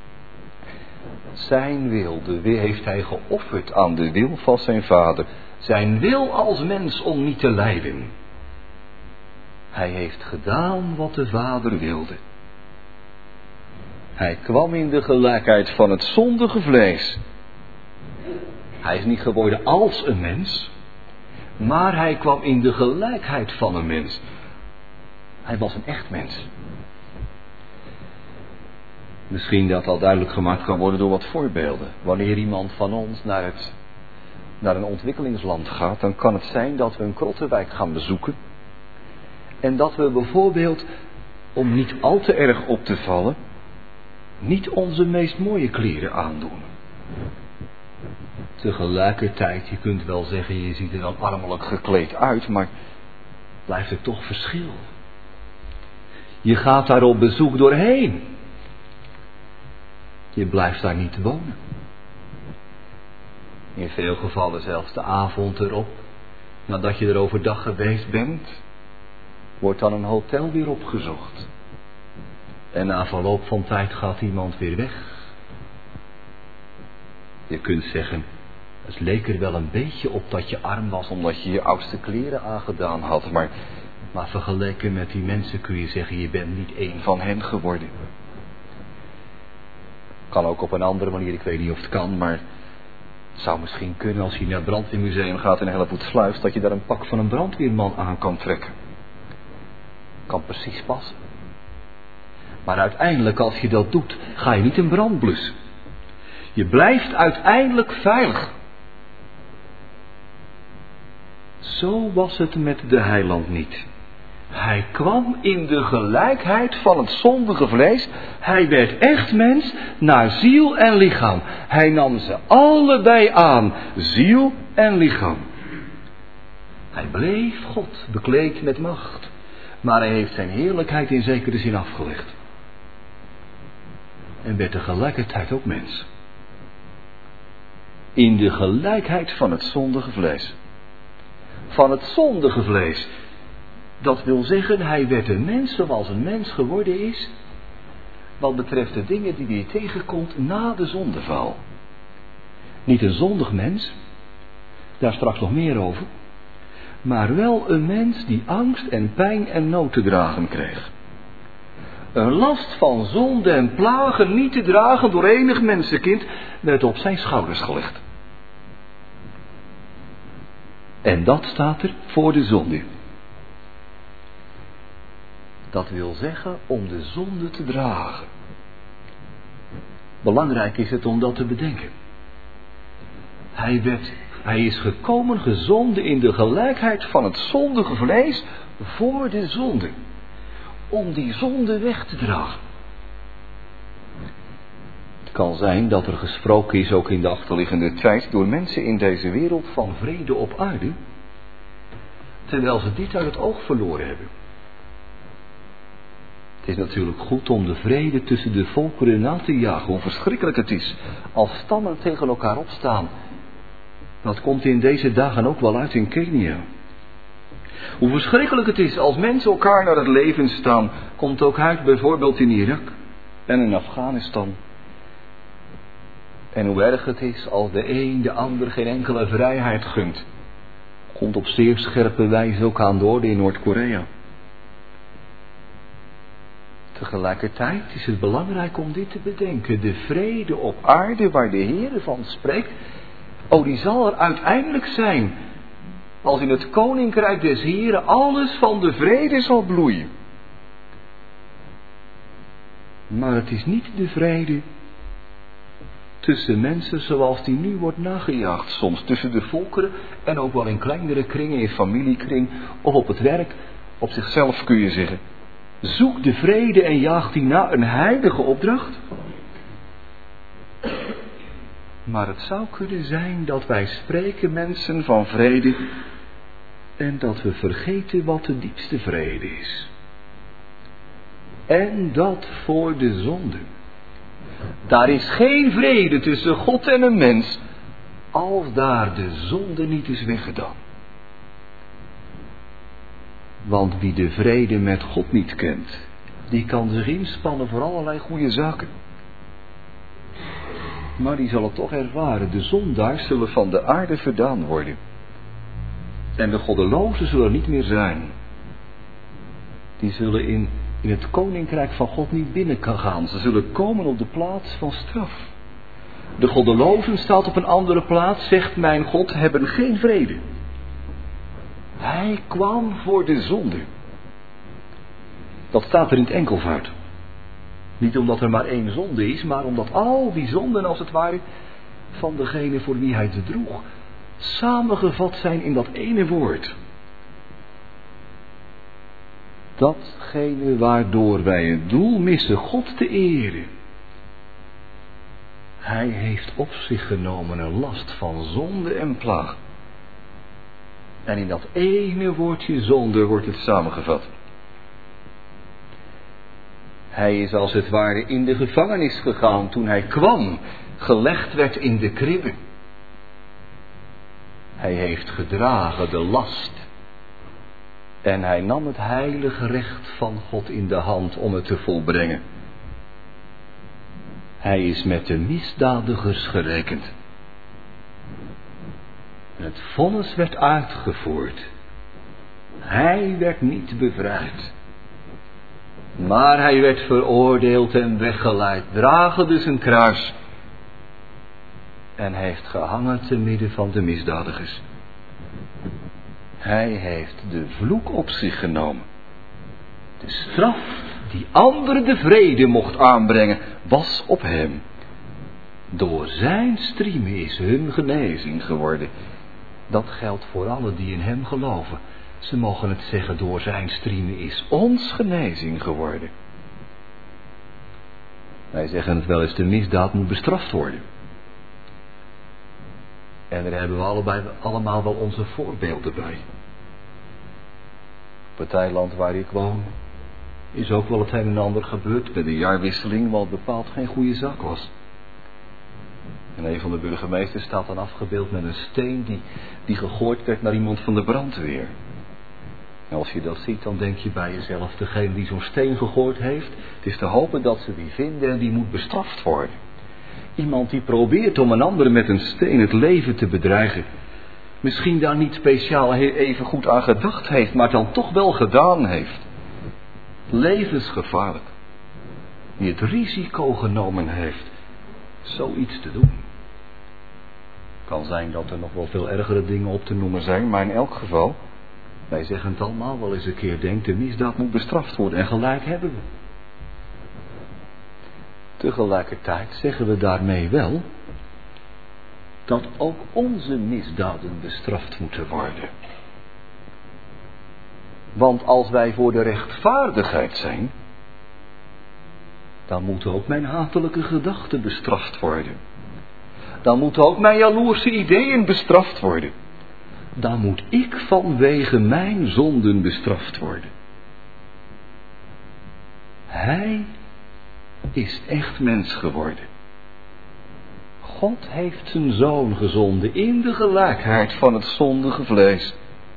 Zijn wil, de wil heeft hij geofferd aan de wil van zijn Vader. Zijn wil als mens om niet te lijden. Hij heeft gedaan wat de Vader wilde. Hij kwam in de gelijkheid van het zondige vlees. Hij is niet geworden als een mens, maar hij kwam in de gelijkheid van een mens. Hij was een echt mens. Misschien dat al duidelijk gemaakt kan worden door wat voorbeelden. Wanneer iemand van ons naar, het, naar een ontwikkelingsland gaat, dan kan het zijn dat we een krottenwijk gaan bezoeken. En dat we bijvoorbeeld, om niet al te erg op te vallen, niet onze meest mooie kleren aandoen. Tegelijkertijd, je kunt wel zeggen, je ziet er dan armelijk gekleed uit, maar blijft er toch verschil. Je gaat daar op bezoek doorheen. Je blijft daar niet wonen. In veel gevallen zelfs de avond erop, nadat je er overdag geweest bent, wordt dan een hotel weer opgezocht. En na verloop van tijd gaat iemand weer weg. Je kunt zeggen, het leek er wel een beetje op dat je arm was omdat je je oudste kleren aangedaan had. Maar, maar vergeleken met die mensen kun je zeggen, je bent niet één van hen geworden. Kan ook op een andere manier, ik weet niet of het kan, maar het zou misschien kunnen als je naar het brandweermuseum gaat in Hellevoetsluis, dat je daar een pak van een brandweerman aan kan trekken. Kan precies passen. Maar uiteindelijk, als je dat doet, ga je niet in brand blussen. Je blijft uiteindelijk veilig. Zo was het met de heiland niet. Hij kwam in de gelijkheid van het zondige vlees. Hij werd echt mens naar ziel en lichaam. Hij nam ze allebei aan, ziel en lichaam. Hij bleef God, bekleed met macht. Maar hij heeft zijn heerlijkheid in zekere zin afgelegd. En werd tegelijkertijd ook mens. In de gelijkheid van het zondige vlees. Van het zondige vlees. Dat wil zeggen, hij werd een mens zoals een mens geworden is, wat betreft de dingen die hij tegenkomt na de zondeval. Niet een zondig mens, daar straks nog meer over, maar wel een mens die angst en pijn en nood te dragen kreeg. Een last van zonde en plagen niet te dragen door enig mensenkind werd op zijn schouders gelegd. En dat staat er voor de zonde. Dat wil zeggen om de zonde te dragen. Belangrijk is het om dat te bedenken. Hij, werd, hij is gekomen gezonden in de gelijkheid van het zondige vlees voor de zonde. Om die zonde weg te dragen. Het kan zijn dat er gesproken is ook in de achterliggende tijd door mensen in deze wereld van vrede op aarde, terwijl ze dit uit het oog verloren hebben. Het is natuurlijk goed om de vrede tussen de volkeren na te jagen, hoe verschrikkelijk het is als stammen tegen elkaar opstaan. Dat komt in deze dagen ook wel uit in Kenia. Hoe verschrikkelijk het is als mensen elkaar naar het leven staan, komt ook uit bijvoorbeeld in Irak en in Afghanistan. En hoe erg het is als de een de ander geen enkele vrijheid gunt. Komt op zeer scherpe wijze ook aan de orde in Noord-Korea. Tegelijkertijd is het belangrijk om dit te bedenken. De vrede op aarde waar de Heer van spreekt, oh, die zal er uiteindelijk zijn. Als in het koninkrijk des Heren alles van de vrede zal bloeien. Maar het is niet de vrede tussen mensen zoals die nu wordt nagejaagd. Soms tussen de volkeren en ook wel in kleinere kringen, in familiekring of op het werk. Op zichzelf kun je zeggen. Zoek de vrede en jaag die na, een heilige opdracht. Maar het zou kunnen zijn dat wij spreken mensen van vrede en dat we vergeten wat de diepste vrede is. En dat voor de zonde. Daar is geen vrede tussen God en een mens als daar de zonde niet is weggedaan. Want wie de vrede met God niet kent, die kan zich inspannen voor allerlei goede zaken. Maar die zal het toch ervaren, de zondaars zullen van de aarde verdaan worden. En de goddelozen zullen niet meer zijn. Die zullen in, in het koninkrijk van God niet binnen gaan. Ze zullen komen op de plaats van straf. De goddelozen staat op een andere plaats, zegt mijn God, hebben geen vrede. Hij kwam voor de zonde. Dat staat er in het enkelvoud. Niet omdat er maar één zonde is, maar omdat al die zonden als het ware van degene voor wie hij ze droeg, samengevat zijn in dat ene woord. Datgene waardoor wij het doel missen God te eren. Hij heeft op zich genomen een last van zonde en plaag. En in dat ene woordje zonde wordt het samengevat. Hij is als het ware in de gevangenis gegaan toen hij kwam, gelegd werd in de kribbe. Hij heeft gedragen de last. En hij nam het heilige recht van God in de hand om het te volbrengen. Hij is met de misdadigers gerekend. Het vonnis werd uitgevoerd. Hij werd niet bevrijd. Maar hij werd veroordeeld en weggeleid, dragende zijn kruis. En heeft gehangen te midden van de misdadigers. Hij heeft de vloek op zich genomen. De straf die anderen de vrede mocht aanbrengen, was op hem. Door zijn striemen is hun genezing geworden. Dat geldt voor allen die in hem geloven. Ze mogen het zeggen, door zijn striemen is ons genezing geworden. Wij zeggen het wel eens, de misdaad moet bestraft worden. En daar hebben we allebei, allemaal wel onze voorbeelden bij. Op het eiland waar ik woon is ook wel het een en ander gebeurd met de jaarwisseling, wat bepaald geen goede zaak was. En een van de burgemeesters staat dan afgebeeld met een steen die, die gegooid werd naar iemand van de brandweer. En als je dat ziet, dan denk je bij jezelf, degene die zo'n steen gegooid heeft, het is te hopen dat ze die vinden en die moet bestraft worden. Iemand die probeert om een ander met een steen het leven te bedreigen, misschien daar niet speciaal even goed aan gedacht heeft, maar dan toch wel gedaan heeft. Levensgevaarlijk. Die het risico genomen heeft zoiets te doen. Kan zijn dat er nog wel veel ergere dingen op te noemen zijn, maar in elk geval, wij zeggen het allemaal wel eens een keer, denk de misdaad moet bestraft worden en gelijk hebben we. Tegelijkertijd zeggen we daarmee wel dat ook onze misdaden bestraft moeten worden. Want als wij voor de rechtvaardigheid zijn, dan moeten ook mijn hatelijke gedachten bestraft worden. Dan moeten ook mijn jaloerse ideeën bestraft worden. Dan moet ik vanwege mijn zonden bestraft worden. Hij is echt mens geworden. God heeft zijn zoon gezonden in de gelijkheid van het zondige vlees.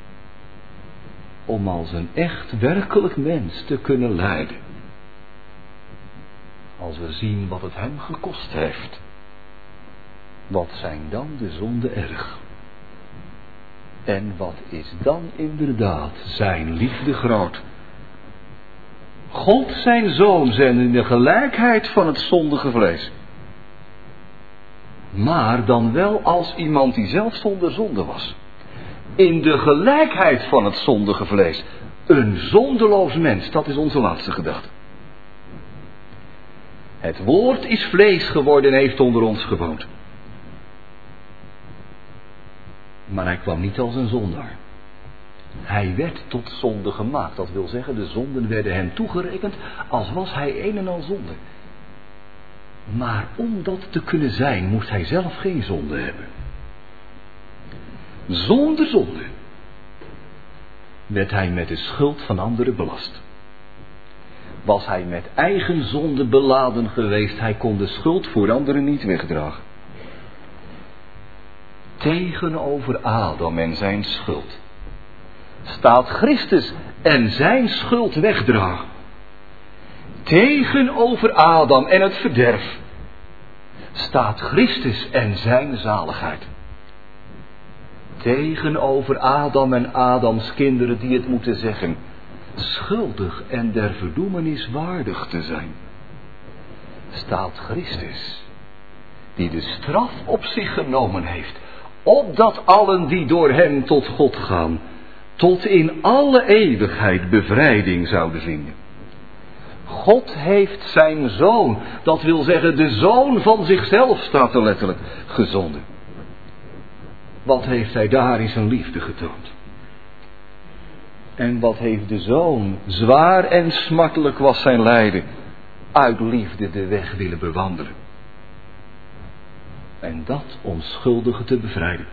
Om als een echt werkelijk mens te kunnen lijden. Als we zien wat het hem gekost heeft. Wat zijn dan de zonden erg? En wat is dan inderdaad zijn liefde groot? God zijn zoon zenden in de gelijkheid van het zondige vlees. Maar dan wel als iemand die zelf zonder zonde was. In de gelijkheid van het zondige vlees. Een zondeloos mens, dat is onze laatste gedachte. Het woord is vlees geworden en heeft onder ons gewoond. Maar hij kwam niet als een zondaar. Hij werd tot zonde gemaakt. Dat wil zeggen, de zonden werden hem toegerekend als was hij een en al zonde. Maar om dat te kunnen zijn, moest hij zelf geen zonde hebben. Zonder zonde werd hij met de schuld van anderen belast. Was hij met eigen zonde beladen geweest, hij kon de schuld voor anderen niet wegdragen. Tegenover Adam en zijn schuld staat Christus en zijn schuld wegdragen. Tegenover Adam en het verderf staat Christus en zijn zaligheid. Tegenover Adam en Adams kinderen die het moeten zeggen, schuldig en der verdoemenis waardig te zijn, staat Christus, die de straf op zich genomen heeft, opdat allen die door hem tot God gaan, tot in alle eeuwigheid bevrijding zouden vinden. God heeft zijn zoon, dat wil zeggen de zoon van zichzelf, staat er letterlijk, gezonden. Wat heeft hij daar in zijn liefde getoond? En wat heeft de zoon, zwaar en smartelijk was zijn lijden, uit liefde de weg willen bewandelen. En dat om schuldigen te bevrijden.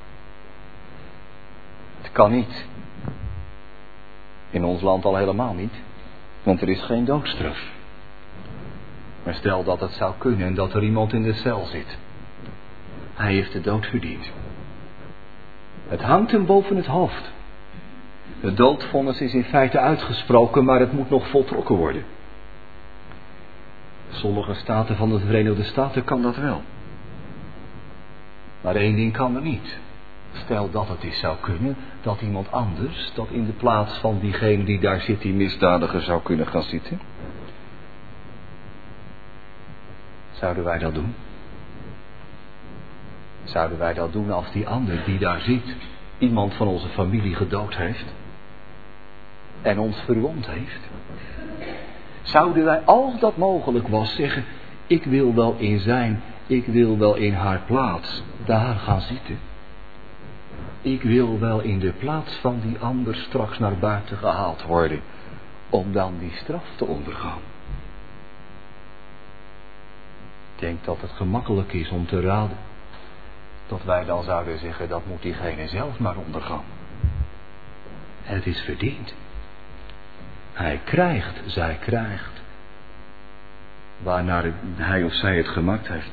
Het kan niet. In ons land al helemaal niet. Want er is geen doodstraf. Maar stel dat het zou kunnen en dat er iemand in de cel zit. Hij heeft de dood verdiend. Het hangt hem boven het hoofd. Het doodvonnis is in feite uitgesproken, maar het moet nog voltrokken worden. Sommige staten van de Verenigde Staten kan dat wel. Maar één ding kan er niet. Stel dat het eens zou kunnen dat iemand anders, dat in de plaats van diegene die daar zit, die misdadiger zou kunnen gaan zitten. Zouden wij dat doen? Zouden wij dat doen als die ander die daar zit, iemand van onze familie gedood heeft en ons verwond heeft? Zouden wij, als dat mogelijk was, zeggen, ik wil wel in zijn, ik wil wel in haar plaats daar gaan zitten. Ik wil wel in de plaats van die ander straks naar buiten gehaald worden, om dan die straf te ondergaan. Ik denk dat het gemakkelijk is om te raden, dat wij dan zouden zeggen, dat moet diegene zelf maar ondergaan. Het is verdiend. Hij krijgt, zij krijgt, waarnaar hij of zij het gemaakt heeft.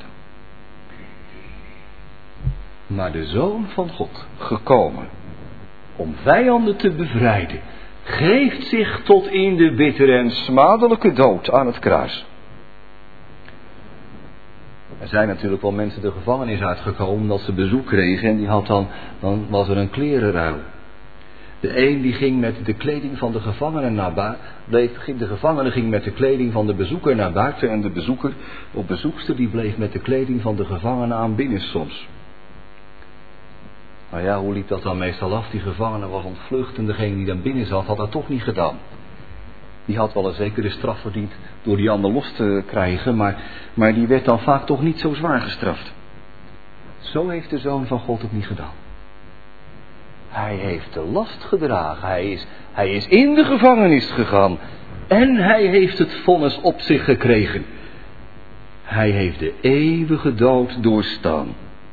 Maar de Zoon van God, gekomen om vijanden te bevrijden, geeft zich tot in de bittere en smadelijke dood aan het kruis. Er zijn natuurlijk wel mensen de gevangenis uitgekomen omdat ze bezoek kregen en die had dan, dan was er een klerenruil. De een die ging met de kleding van de gevangene naar buiten, de gevangene ging met de kleding van de bezoeker naar buiten en de bezoeker of bezoekster die bleef met de kleding van de gevangene aan binnen soms. Nou ja, hoe liep dat dan meestal af? Die gevangene was ontvlucht en degene die dan binnen zat had dat toch niet gedaan. Die had wel een zekere straf verdiend door die ander los te krijgen, maar, maar die werd dan vaak toch niet zo zwaar gestraft. Zo heeft de Zoon van God het niet gedaan. Hij heeft de last gedragen, hij is, hij is in de gevangenis gegaan en hij heeft het vonnis op zich gekregen. Hij heeft de eeuwige dood doorstaan.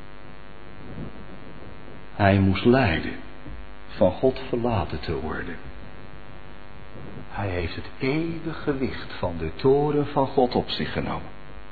Hij moest lijden, van God verlaten te worden. Hij heeft het eeuwige gewicht van de toren van God op zich genomen.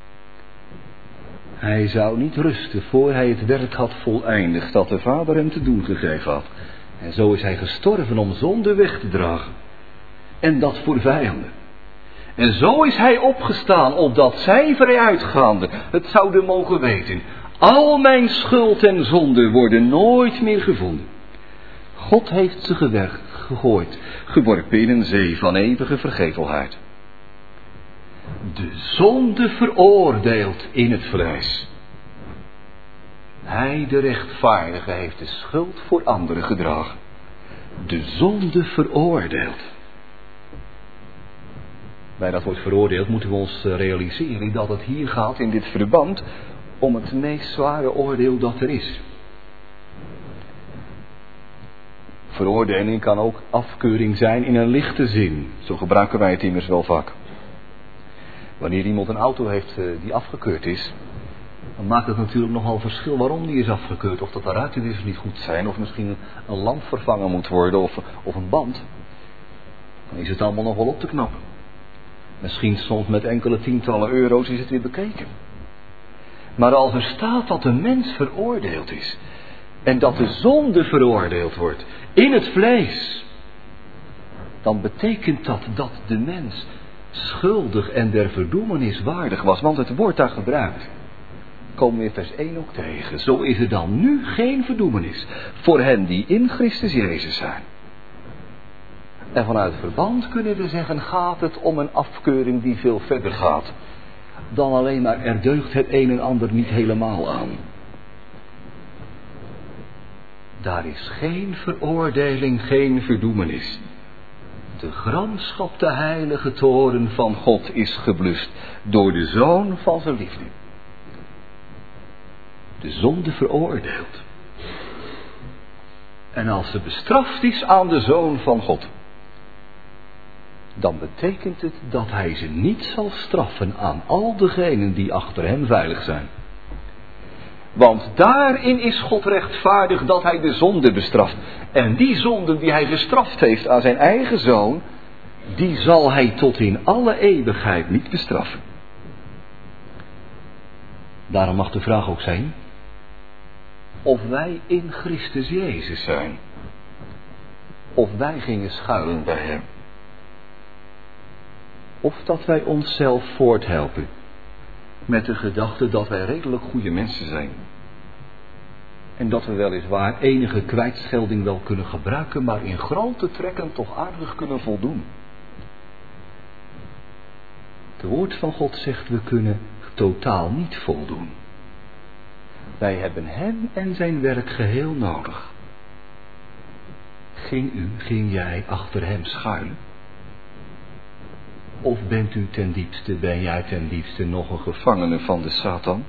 Hij zou niet rusten voor hij het werk had voleindigd dat de Vader hem te doen gegeven had. En zo is hij gestorven om zonde weg te dragen. En dat voor vijanden. En zo is hij opgestaan opdat zij vrijuitgaande het zouden mogen weten. Al mijn schuld en zonde worden nooit meer gevonden. God heeft ze gewerkt, gegooid, geworpen in een zee van eeuwige vergetelheid. De zonde veroordeelt in het vlees. Hij, de rechtvaardige, heeft de schuld voor anderen gedragen. De zonde veroordeelt. Bij dat woord veroordeeld moeten we ons realiseren dat het hier gaat in dit verband om het meest zware oordeel dat er is. Veroordeling kan ook afkeuring zijn in een lichte zin. Zo gebruiken wij het immers wel vaak. Wanneer iemand een auto heeft die afgekeurd is, dan maakt het natuurlijk nogal verschil waarom die is afgekeurd. Of dat de ruitenwissers niet goed zijn, of misschien een lamp vervangen moet worden, of, of een band. Dan is het allemaal nog wel op te knappen. Misschien soms met enkele tientallen euro's is het weer bekeken. Maar als er staat dat de mens veroordeeld is, en dat de zonde veroordeeld wordt in het vlees, dan betekent dat dat de mens schuldig en der verdoemenis waardig was. Want het wordt daar gebruikt. Komen we in vers één ook tegen. Zo is er dan nu geen verdoemenis voor hen die in Christus Jezus zijn. En vanuit verband kunnen we zeggen, gaat het om een afkeuring die veel verder gaat dan alleen maar er deugt het een en ander niet helemaal aan. Daar is geen veroordeling, geen verdoemenis. De gramschap, de heilige toren van God is geblust door de Zoon van zijn liefde. De zonde veroordeelt. En als ze bestraft is aan de Zoon van God, dan betekent het dat hij ze niet zal straffen aan al degenen die achter hem veilig zijn. Want daarin is God rechtvaardig dat hij de zonde bestraft. En die zonde die hij gestraft heeft aan zijn eigen Zoon, die zal hij tot in alle eeuwigheid niet bestraffen. Daarom mag de vraag ook zijn of wij in Christus Jezus zijn. Of wij gingen schuilen bij hem. Of dat wij onszelf voorthelpen met de gedachte dat wij redelijk goede mensen zijn. En dat we weliswaar enige kwijtschelding wel kunnen gebruiken, maar in grote trekken toch aardig kunnen voldoen. Het woord van God zegt, we kunnen totaal niet voldoen. Wij hebben hem en zijn werk geheel nodig. Ging u, ging jij achter hem schuilen? Of bent u ten diepste, ben jij ten diepste nog een gevangene van de Satan?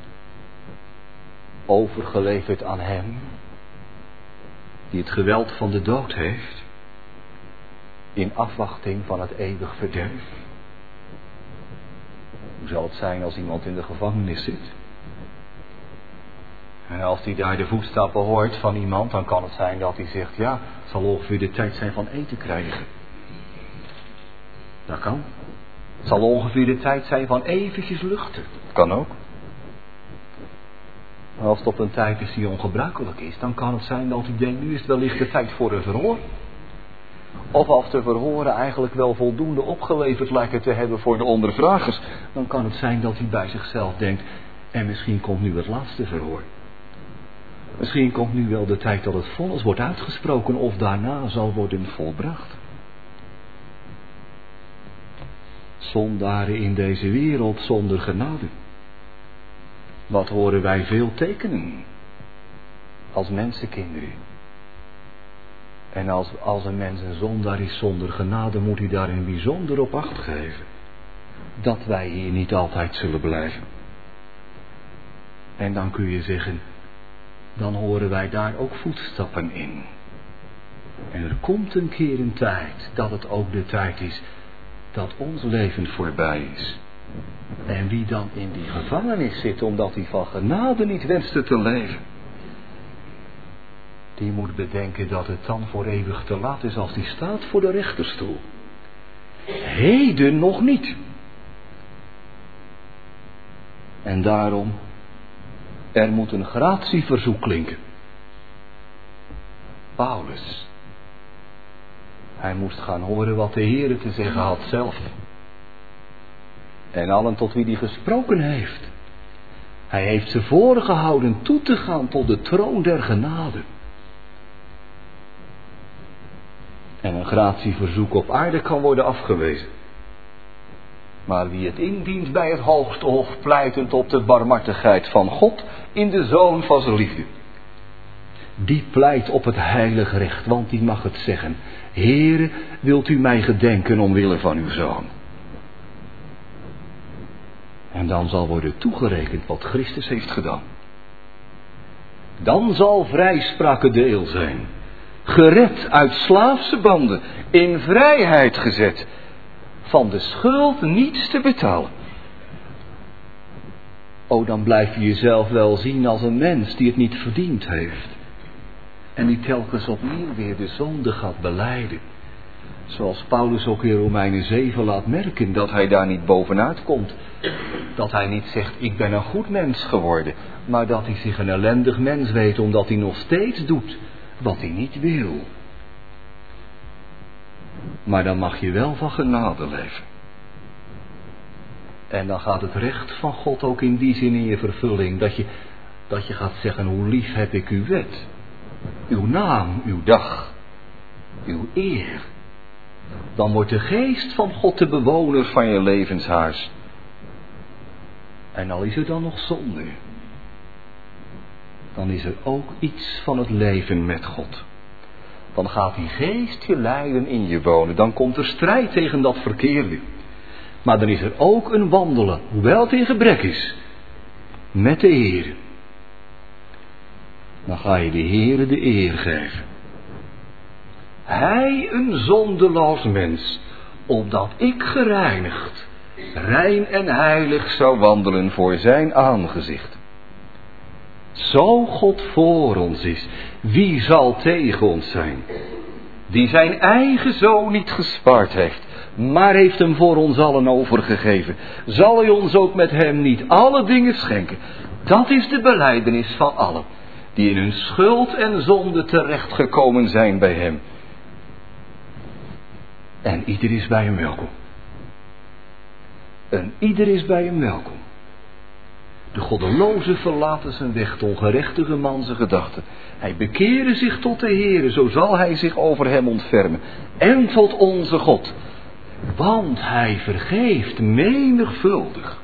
Overgeleverd aan hem, die het geweld van de dood heeft, in afwachting van het eeuwig verderf. Hoe zal het zijn als iemand in de gevangenis zit? En als hij daar de voetstappen hoort van iemand, dan kan het zijn dat hij zegt, ja, het zal ongeveer de tijd zijn van eten krijgen. Dat kan. Het zal ongeveer de tijd zijn van eventjes luchten. Kan ook. Maar als het op een tijd is die ongebruikelijk is, dan kan het zijn dat hij denkt, nu is het wellicht de tijd voor een verhoor. Of als de verhoren eigenlijk wel voldoende opgeleverd lijken te hebben voor de ondervragers, dan kan het zijn dat hij bij zichzelf denkt, en misschien komt nu het laatste verhoor. Misschien komt nu wel de tijd dat het vonnis wordt uitgesproken of daarna zal worden volbracht. Zondaren in deze wereld zonder genade. Wat horen wij veel tekenen als mensenkinderen. En als, als een mens een zondaar is zonder genade, moet hij daarin bijzonder op acht geven. Dat wij hier niet altijd zullen blijven. En dan kun je zeggen, dan horen wij daar ook voetstappen in. En er komt een keer een tijd dat het ook de tijd is dat ons leven voorbij is. En wie dan in die gevangenis zit omdat hij van genade niet wenste te leven, die moet bedenken dat het dan voor eeuwig te laat is als die staat voor de rechterstoel. Heden nog niet. En daarom, er moet een gratieverzoek klinken. Paulus, hij moest gaan horen wat de Heere te zeggen had zelf. En allen tot wie hij gesproken heeft. Hij heeft ze voorgehouden toe te gaan tot de troon der genade. En een gratieverzoek op aarde kan worden afgewezen. Maar wie het indient bij het hoogste hof, pleitend op de barmhartigheid van God in de Zoon van zijn liefde, die pleit op het heilig recht, want die mag het zeggen. Heere, wilt u mij gedenken omwille van uw Zoon? En dan zal worden toegerekend wat Christus heeft gedaan. Dan zal vrijspraak deel zijn. Gered uit slaafse banden, in vrijheid gezet, van de schuld niets te betalen. O, dan blijf je jezelf wel zien als een mens die het niet verdiend heeft. En die telkens opnieuw weer de zonde gaat belijden. Zoals Paulus ook in Romeinen zeven laat merken, dat hij daar niet bovenuit komt. Dat hij niet zegt, ik ben een goed mens geworden. Maar dat hij zich een ellendig mens weet, omdat hij nog steeds doet wat hij niet wil. Maar dan mag je wel van genade leven. En dan gaat het recht van God ook in die zin in je vervulling, dat je, dat je gaat zeggen, hoe lief heb ik uw wet. Uw naam, uw dag, uw eer. Dan wordt de geest van God de bewoner van je levenshuis. En al is er dan nog zonde, dan is er ook iets van het leven met God. Dan gaat die geest je leiden in je wonen. Dan komt er strijd tegen dat verkeerde. Maar dan is er ook een wandelen, hoewel het in gebrek is, met de Heer. Dan ga je de Heer de eer geven. Hij een zondeloos mens, opdat ik gereinigd, rein en heilig zou wandelen voor zijn aangezicht. Zo God voor ons is, wie zal tegen ons zijn? Die zijn eigen zoon niet gespaard heeft, maar heeft hem voor ons allen overgegeven. Zal hij ons ook met hem niet alle dingen schenken? Dat is de belijdenis van allen, die in hun schuld en zonde terechtgekomen zijn bij hem. En ieder is bij hem welkom. En ieder is bij hem welkom. De goddeloze verlaten zijn weg, de ongerechtige man zijn gedachten. Hij bekere zich tot de Heere, zo zal hij zich over hem ontfermen. En tot onze God. Want hij vergeeft menigvuldig.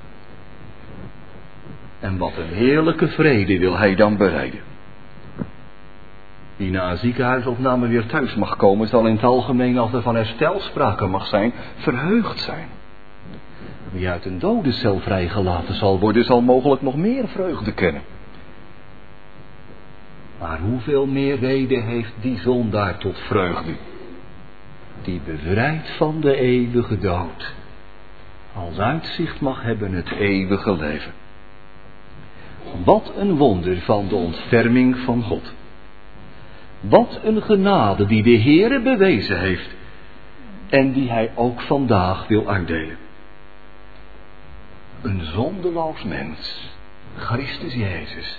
En wat een heerlijke vrede wil hij dan bereiden. Die na een ziekenhuisopname weer thuis mag komen, zal in het algemeen, als er van herstel sprake mag zijn, verheugd zijn. Wie uit een dodencel vrijgelaten zal worden, zal mogelijk nog meer vreugde kennen. Maar hoeveel meer reden heeft die zondaar tot vreugde, die bevrijd van de eeuwige dood, als uitzicht mag hebben het eeuwige leven. Wat een wonder van de ontferming van God. Wat een genade die de Heere bewezen heeft en die hij ook vandaag wil uitdelen. Een zondeloos mens, Christus Jezus,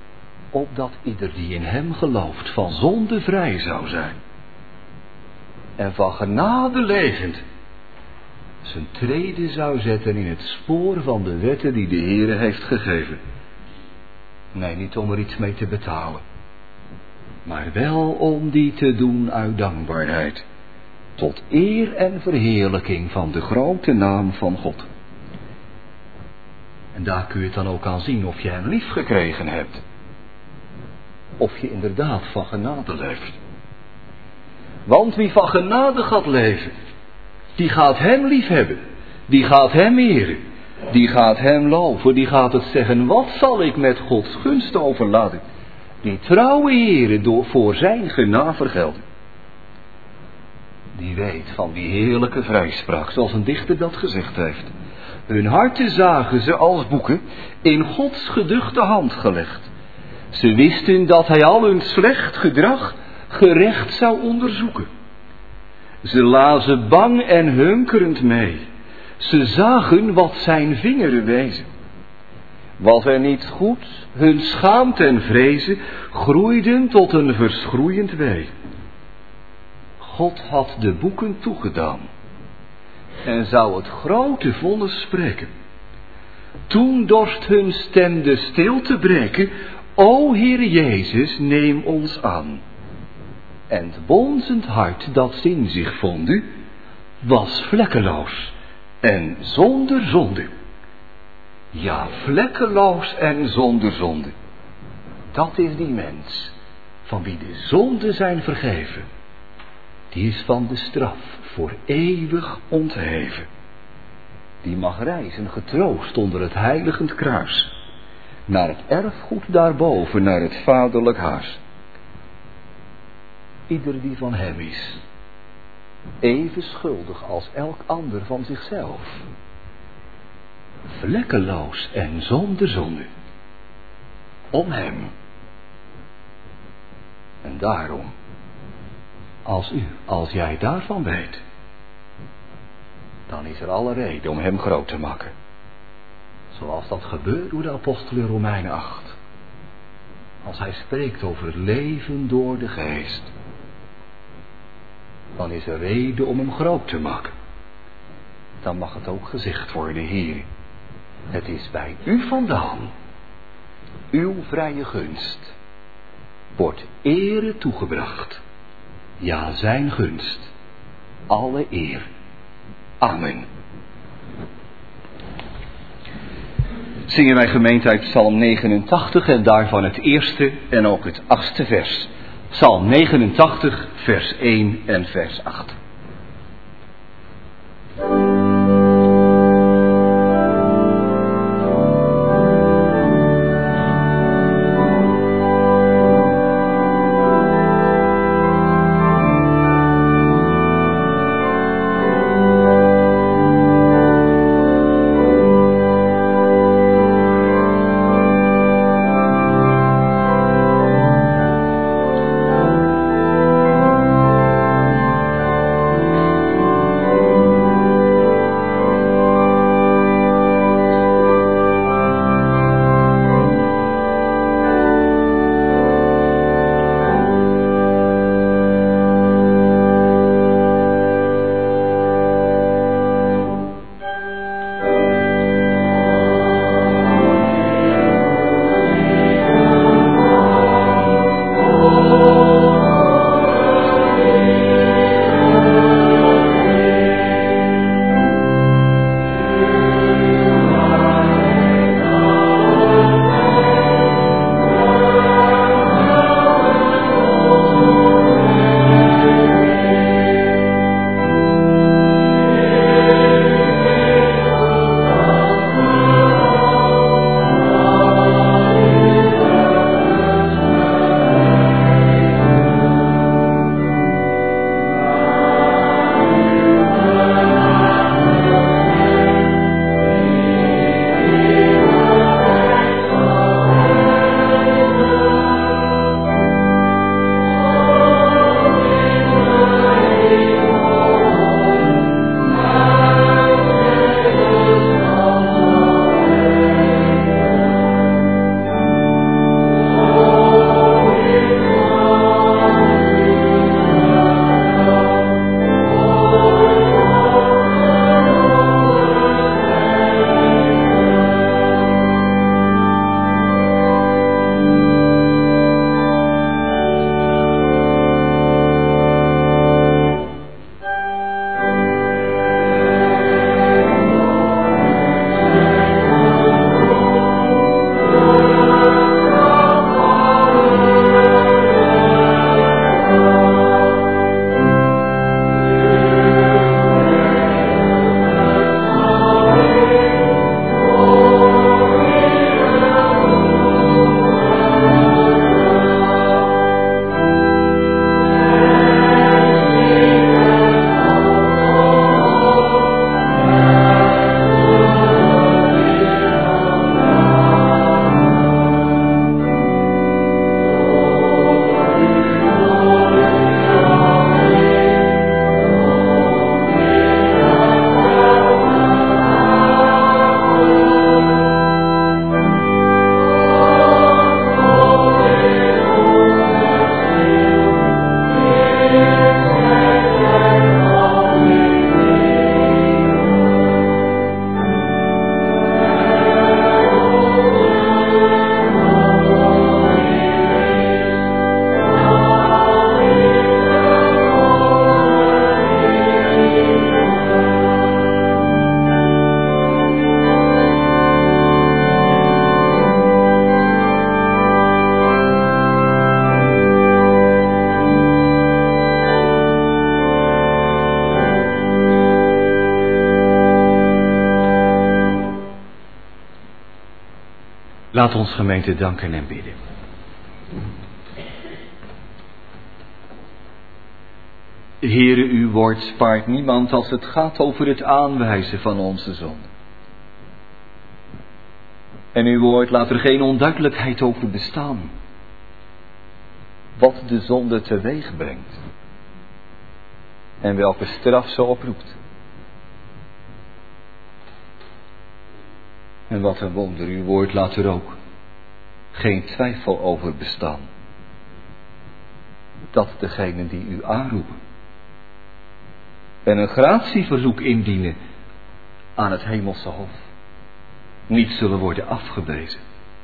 opdat ieder die in hem gelooft van zonde vrij zou zijn. en van genade levend zijn treden zou zetten in het spoor van de wetten die de Heere heeft gegeven. Nee, niet om er iets mee te betalen, maar wel om die te doen uit dankbaarheid, tot eer en verheerlijking van de grote naam van God. En daar kun je het dan ook aan zien of je hem lief gekregen hebt, of je inderdaad van genade leeft. Want wie van genade gaat leven, die gaat hem lief hebben, die gaat hem eren, die gaat hem loven, die gaat het zeggen, wat zal ik met Gods gunst overlaten, die trouwe Heere door voor zijn genade vergelden. Die weet van die heerlijke vrijspraak, zoals een dichter dat gezegd heeft. Hun harten zagen ze als boeken in Gods geduchte hand gelegd. Ze wisten dat hij al hun slecht gedrag gerecht zou onderzoeken. Ze lazen bang en hunkerend mee. Ze zagen wat zijn vingeren wezen. Was er niet goed, hun schaamte en vrezen groeiden tot een verschroeiend wee. God had de boeken toegedaan en zou het grote vonnis spreken. Toen dorst hun stem de stilte breken, o Heer Jezus, neem ons aan. En het bonzend hart dat in zich vond, was vlekkeloos en zonder zonde. Ja, vlekkeloos en zonder zonde. Dat is die mens, van wie de zonden zijn vergeven. Die is van de straf voor eeuwig ontheven. Die mag reizen getroost onder het heiligend kruis, naar het erfgoed daarboven, naar het vaderlijk huis. Ieder die van hem is, even schuldig als elk ander van zichzelf. Vlekkeloos en zonder zonde. Om hem. En daarom, als u, als jij daarvan weet, dan is er alle reden om hem groot te maken. Zoals dat gebeurt door de apostel in Romeinen acht. Als hij spreekt over het leven door de geest, dan is er reden om hem groot te maken. Dan mag het ook gezegd worden, Heer, het is bij u vandaan, uw vrije gunst, wordt ere toegebracht. Ja, zijn gunst, alle eer. Amen. Zingen wij gemeente uit Psalm negenentachtig en daarvan het eerste en ook het achtste vers. Psalm negenentachtig, vers één en vers acht. Laat ons gemeente danken en bidden. Heere, uw woord spaart niemand als het gaat over het aanwijzen van onze zonde. En uw woord laat er geen onduidelijkheid over bestaan. Wat de zonde teweeg brengt. En welke straf ze oproept. En wat een wonder, uw woord laat er ook geen twijfel over bestaan. Dat degenen die u aanroepen en een gratieverzoek indienen aan het hemelse hof niet zullen worden afgewezen.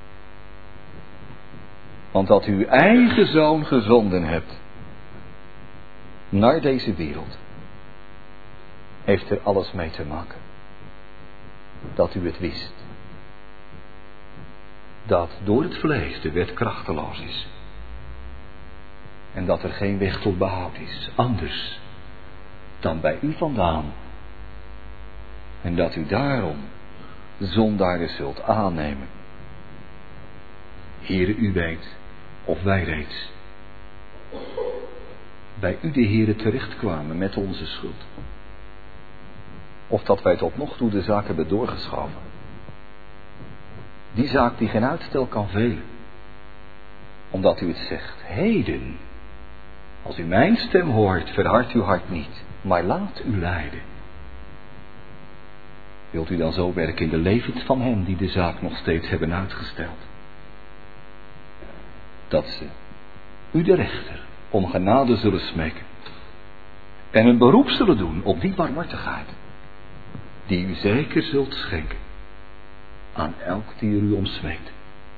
Want dat u uw eigen zoon gezonden hebt naar deze wereld, heeft er alles mee te maken. Dat u het wist. Dat door het vlees de wet krachteloos is. En dat er geen weg tot behoud is, anders dan bij u vandaan. En dat u daarom zondaren zult aannemen. Heere, u weet, of wij reeds bij u de Heere terechtkwamen met onze schuld. Of dat wij tot nog toe de zaak hebben doorgeschoven. Die zaak die geen uitstel kan velen. Omdat u het zegt, heden, als u mijn stem hoort, verhardt uw hart niet, maar laat u leiden. Wilt u dan zo werken in de levens van hen die de zaak nog steeds hebben uitgesteld? Dat ze u de rechter om genade zullen smeken. En een beroep zullen doen op die barmhartigheid. Die u zeker zult schenken aan elk die er u om smeekt.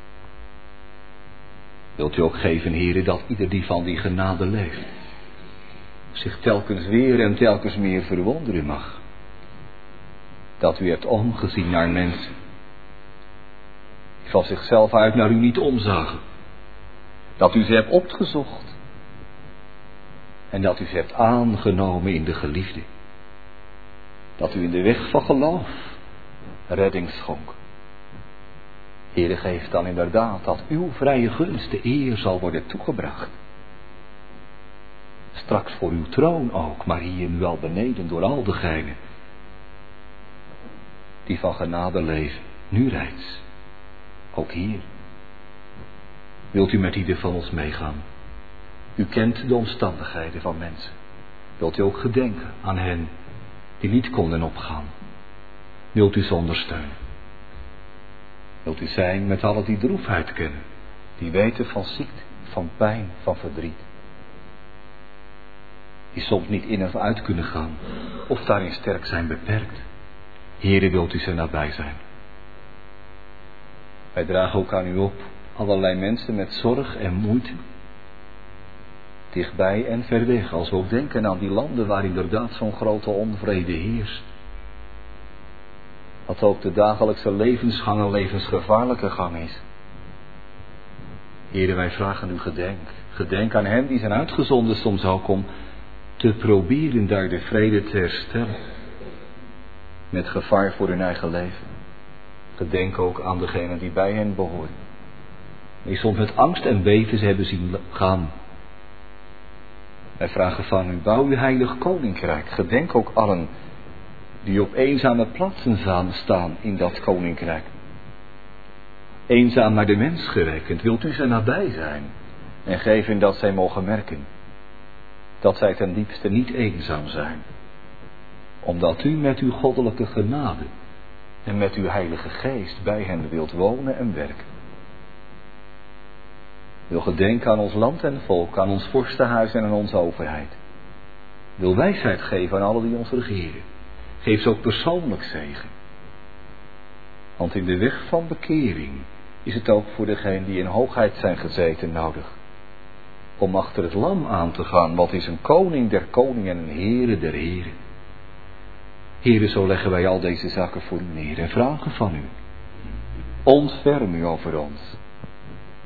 Wilt u ook geven, Heere, dat ieder die van die genade leeft zich telkens weer en telkens meer verwonderen mag. Dat u hebt omgezien naar mensen die van zichzelf uit naar u niet omzagen. Dat u ze hebt opgezocht. En dat u ze hebt aangenomen in de geliefde. Dat u in de weg van geloof redding schonk. Heere, geef dan inderdaad dat uw vrije gunst de eer zal worden toegebracht. Straks voor uw troon ook, maar hier nu wel beneden door al degenen die van genade leven, nu reeds, ook hier. Wilt u met ieder van ons meegaan? U kent de omstandigheden van mensen. Wilt u ook gedenken aan hen die niet konden opgaan? Wilt u ze ondersteunen? Wilt u zijn met allen die droefheid kennen, die weten van ziekte, van pijn, van verdriet? Die soms niet in of uit kunnen gaan, of daarin sterk zijn beperkt. Heere, wilt u ze nabij zijn? Wij dragen ook aan u op allerlei mensen met zorg en moeite. Dichtbij en ver weg, als we ook denken aan die landen waar inderdaad zo'n grote onvrede heerst. Dat ook de dagelijkse levensgang een levensgevaarlijke gang is. Heere, wij vragen u gedenk. Gedenk aan hen die zijn uitgezonden soms ook om te proberen daar de vrede te herstellen. Met gevaar voor hun eigen leven. Gedenk ook aan degenen die bij hen behoren. Die soms met angst en beven ze hebben zien gaan. Wij vragen van u, bouw uw heilig koninkrijk. Gedenk ook allen die op eenzame plaatsen staan in dat koninkrijk. Eenzaam naar de mens gerekend, wilt u ze nabij zijn. En geven dat zij mogen merken dat zij ten diepste niet eenzaam zijn. Omdat u met uw goddelijke genade en met uw heilige geest bij hen wilt wonen en werken. Wil gedenken aan ons land en volk, aan ons vorstenhuis en aan onze overheid. Wil wijsheid geven aan allen die ons regeren. Geef ze ook persoonlijk zegen. Want in de weg van bekering is het ook voor degenen die in hoogheid zijn gezeten nodig. Om achter het lam aan te gaan, wat is een koning der koningen en een here der heren. Here, zo leggen wij al deze zaken voor u neer en vragen van u. Ontferm u over ons.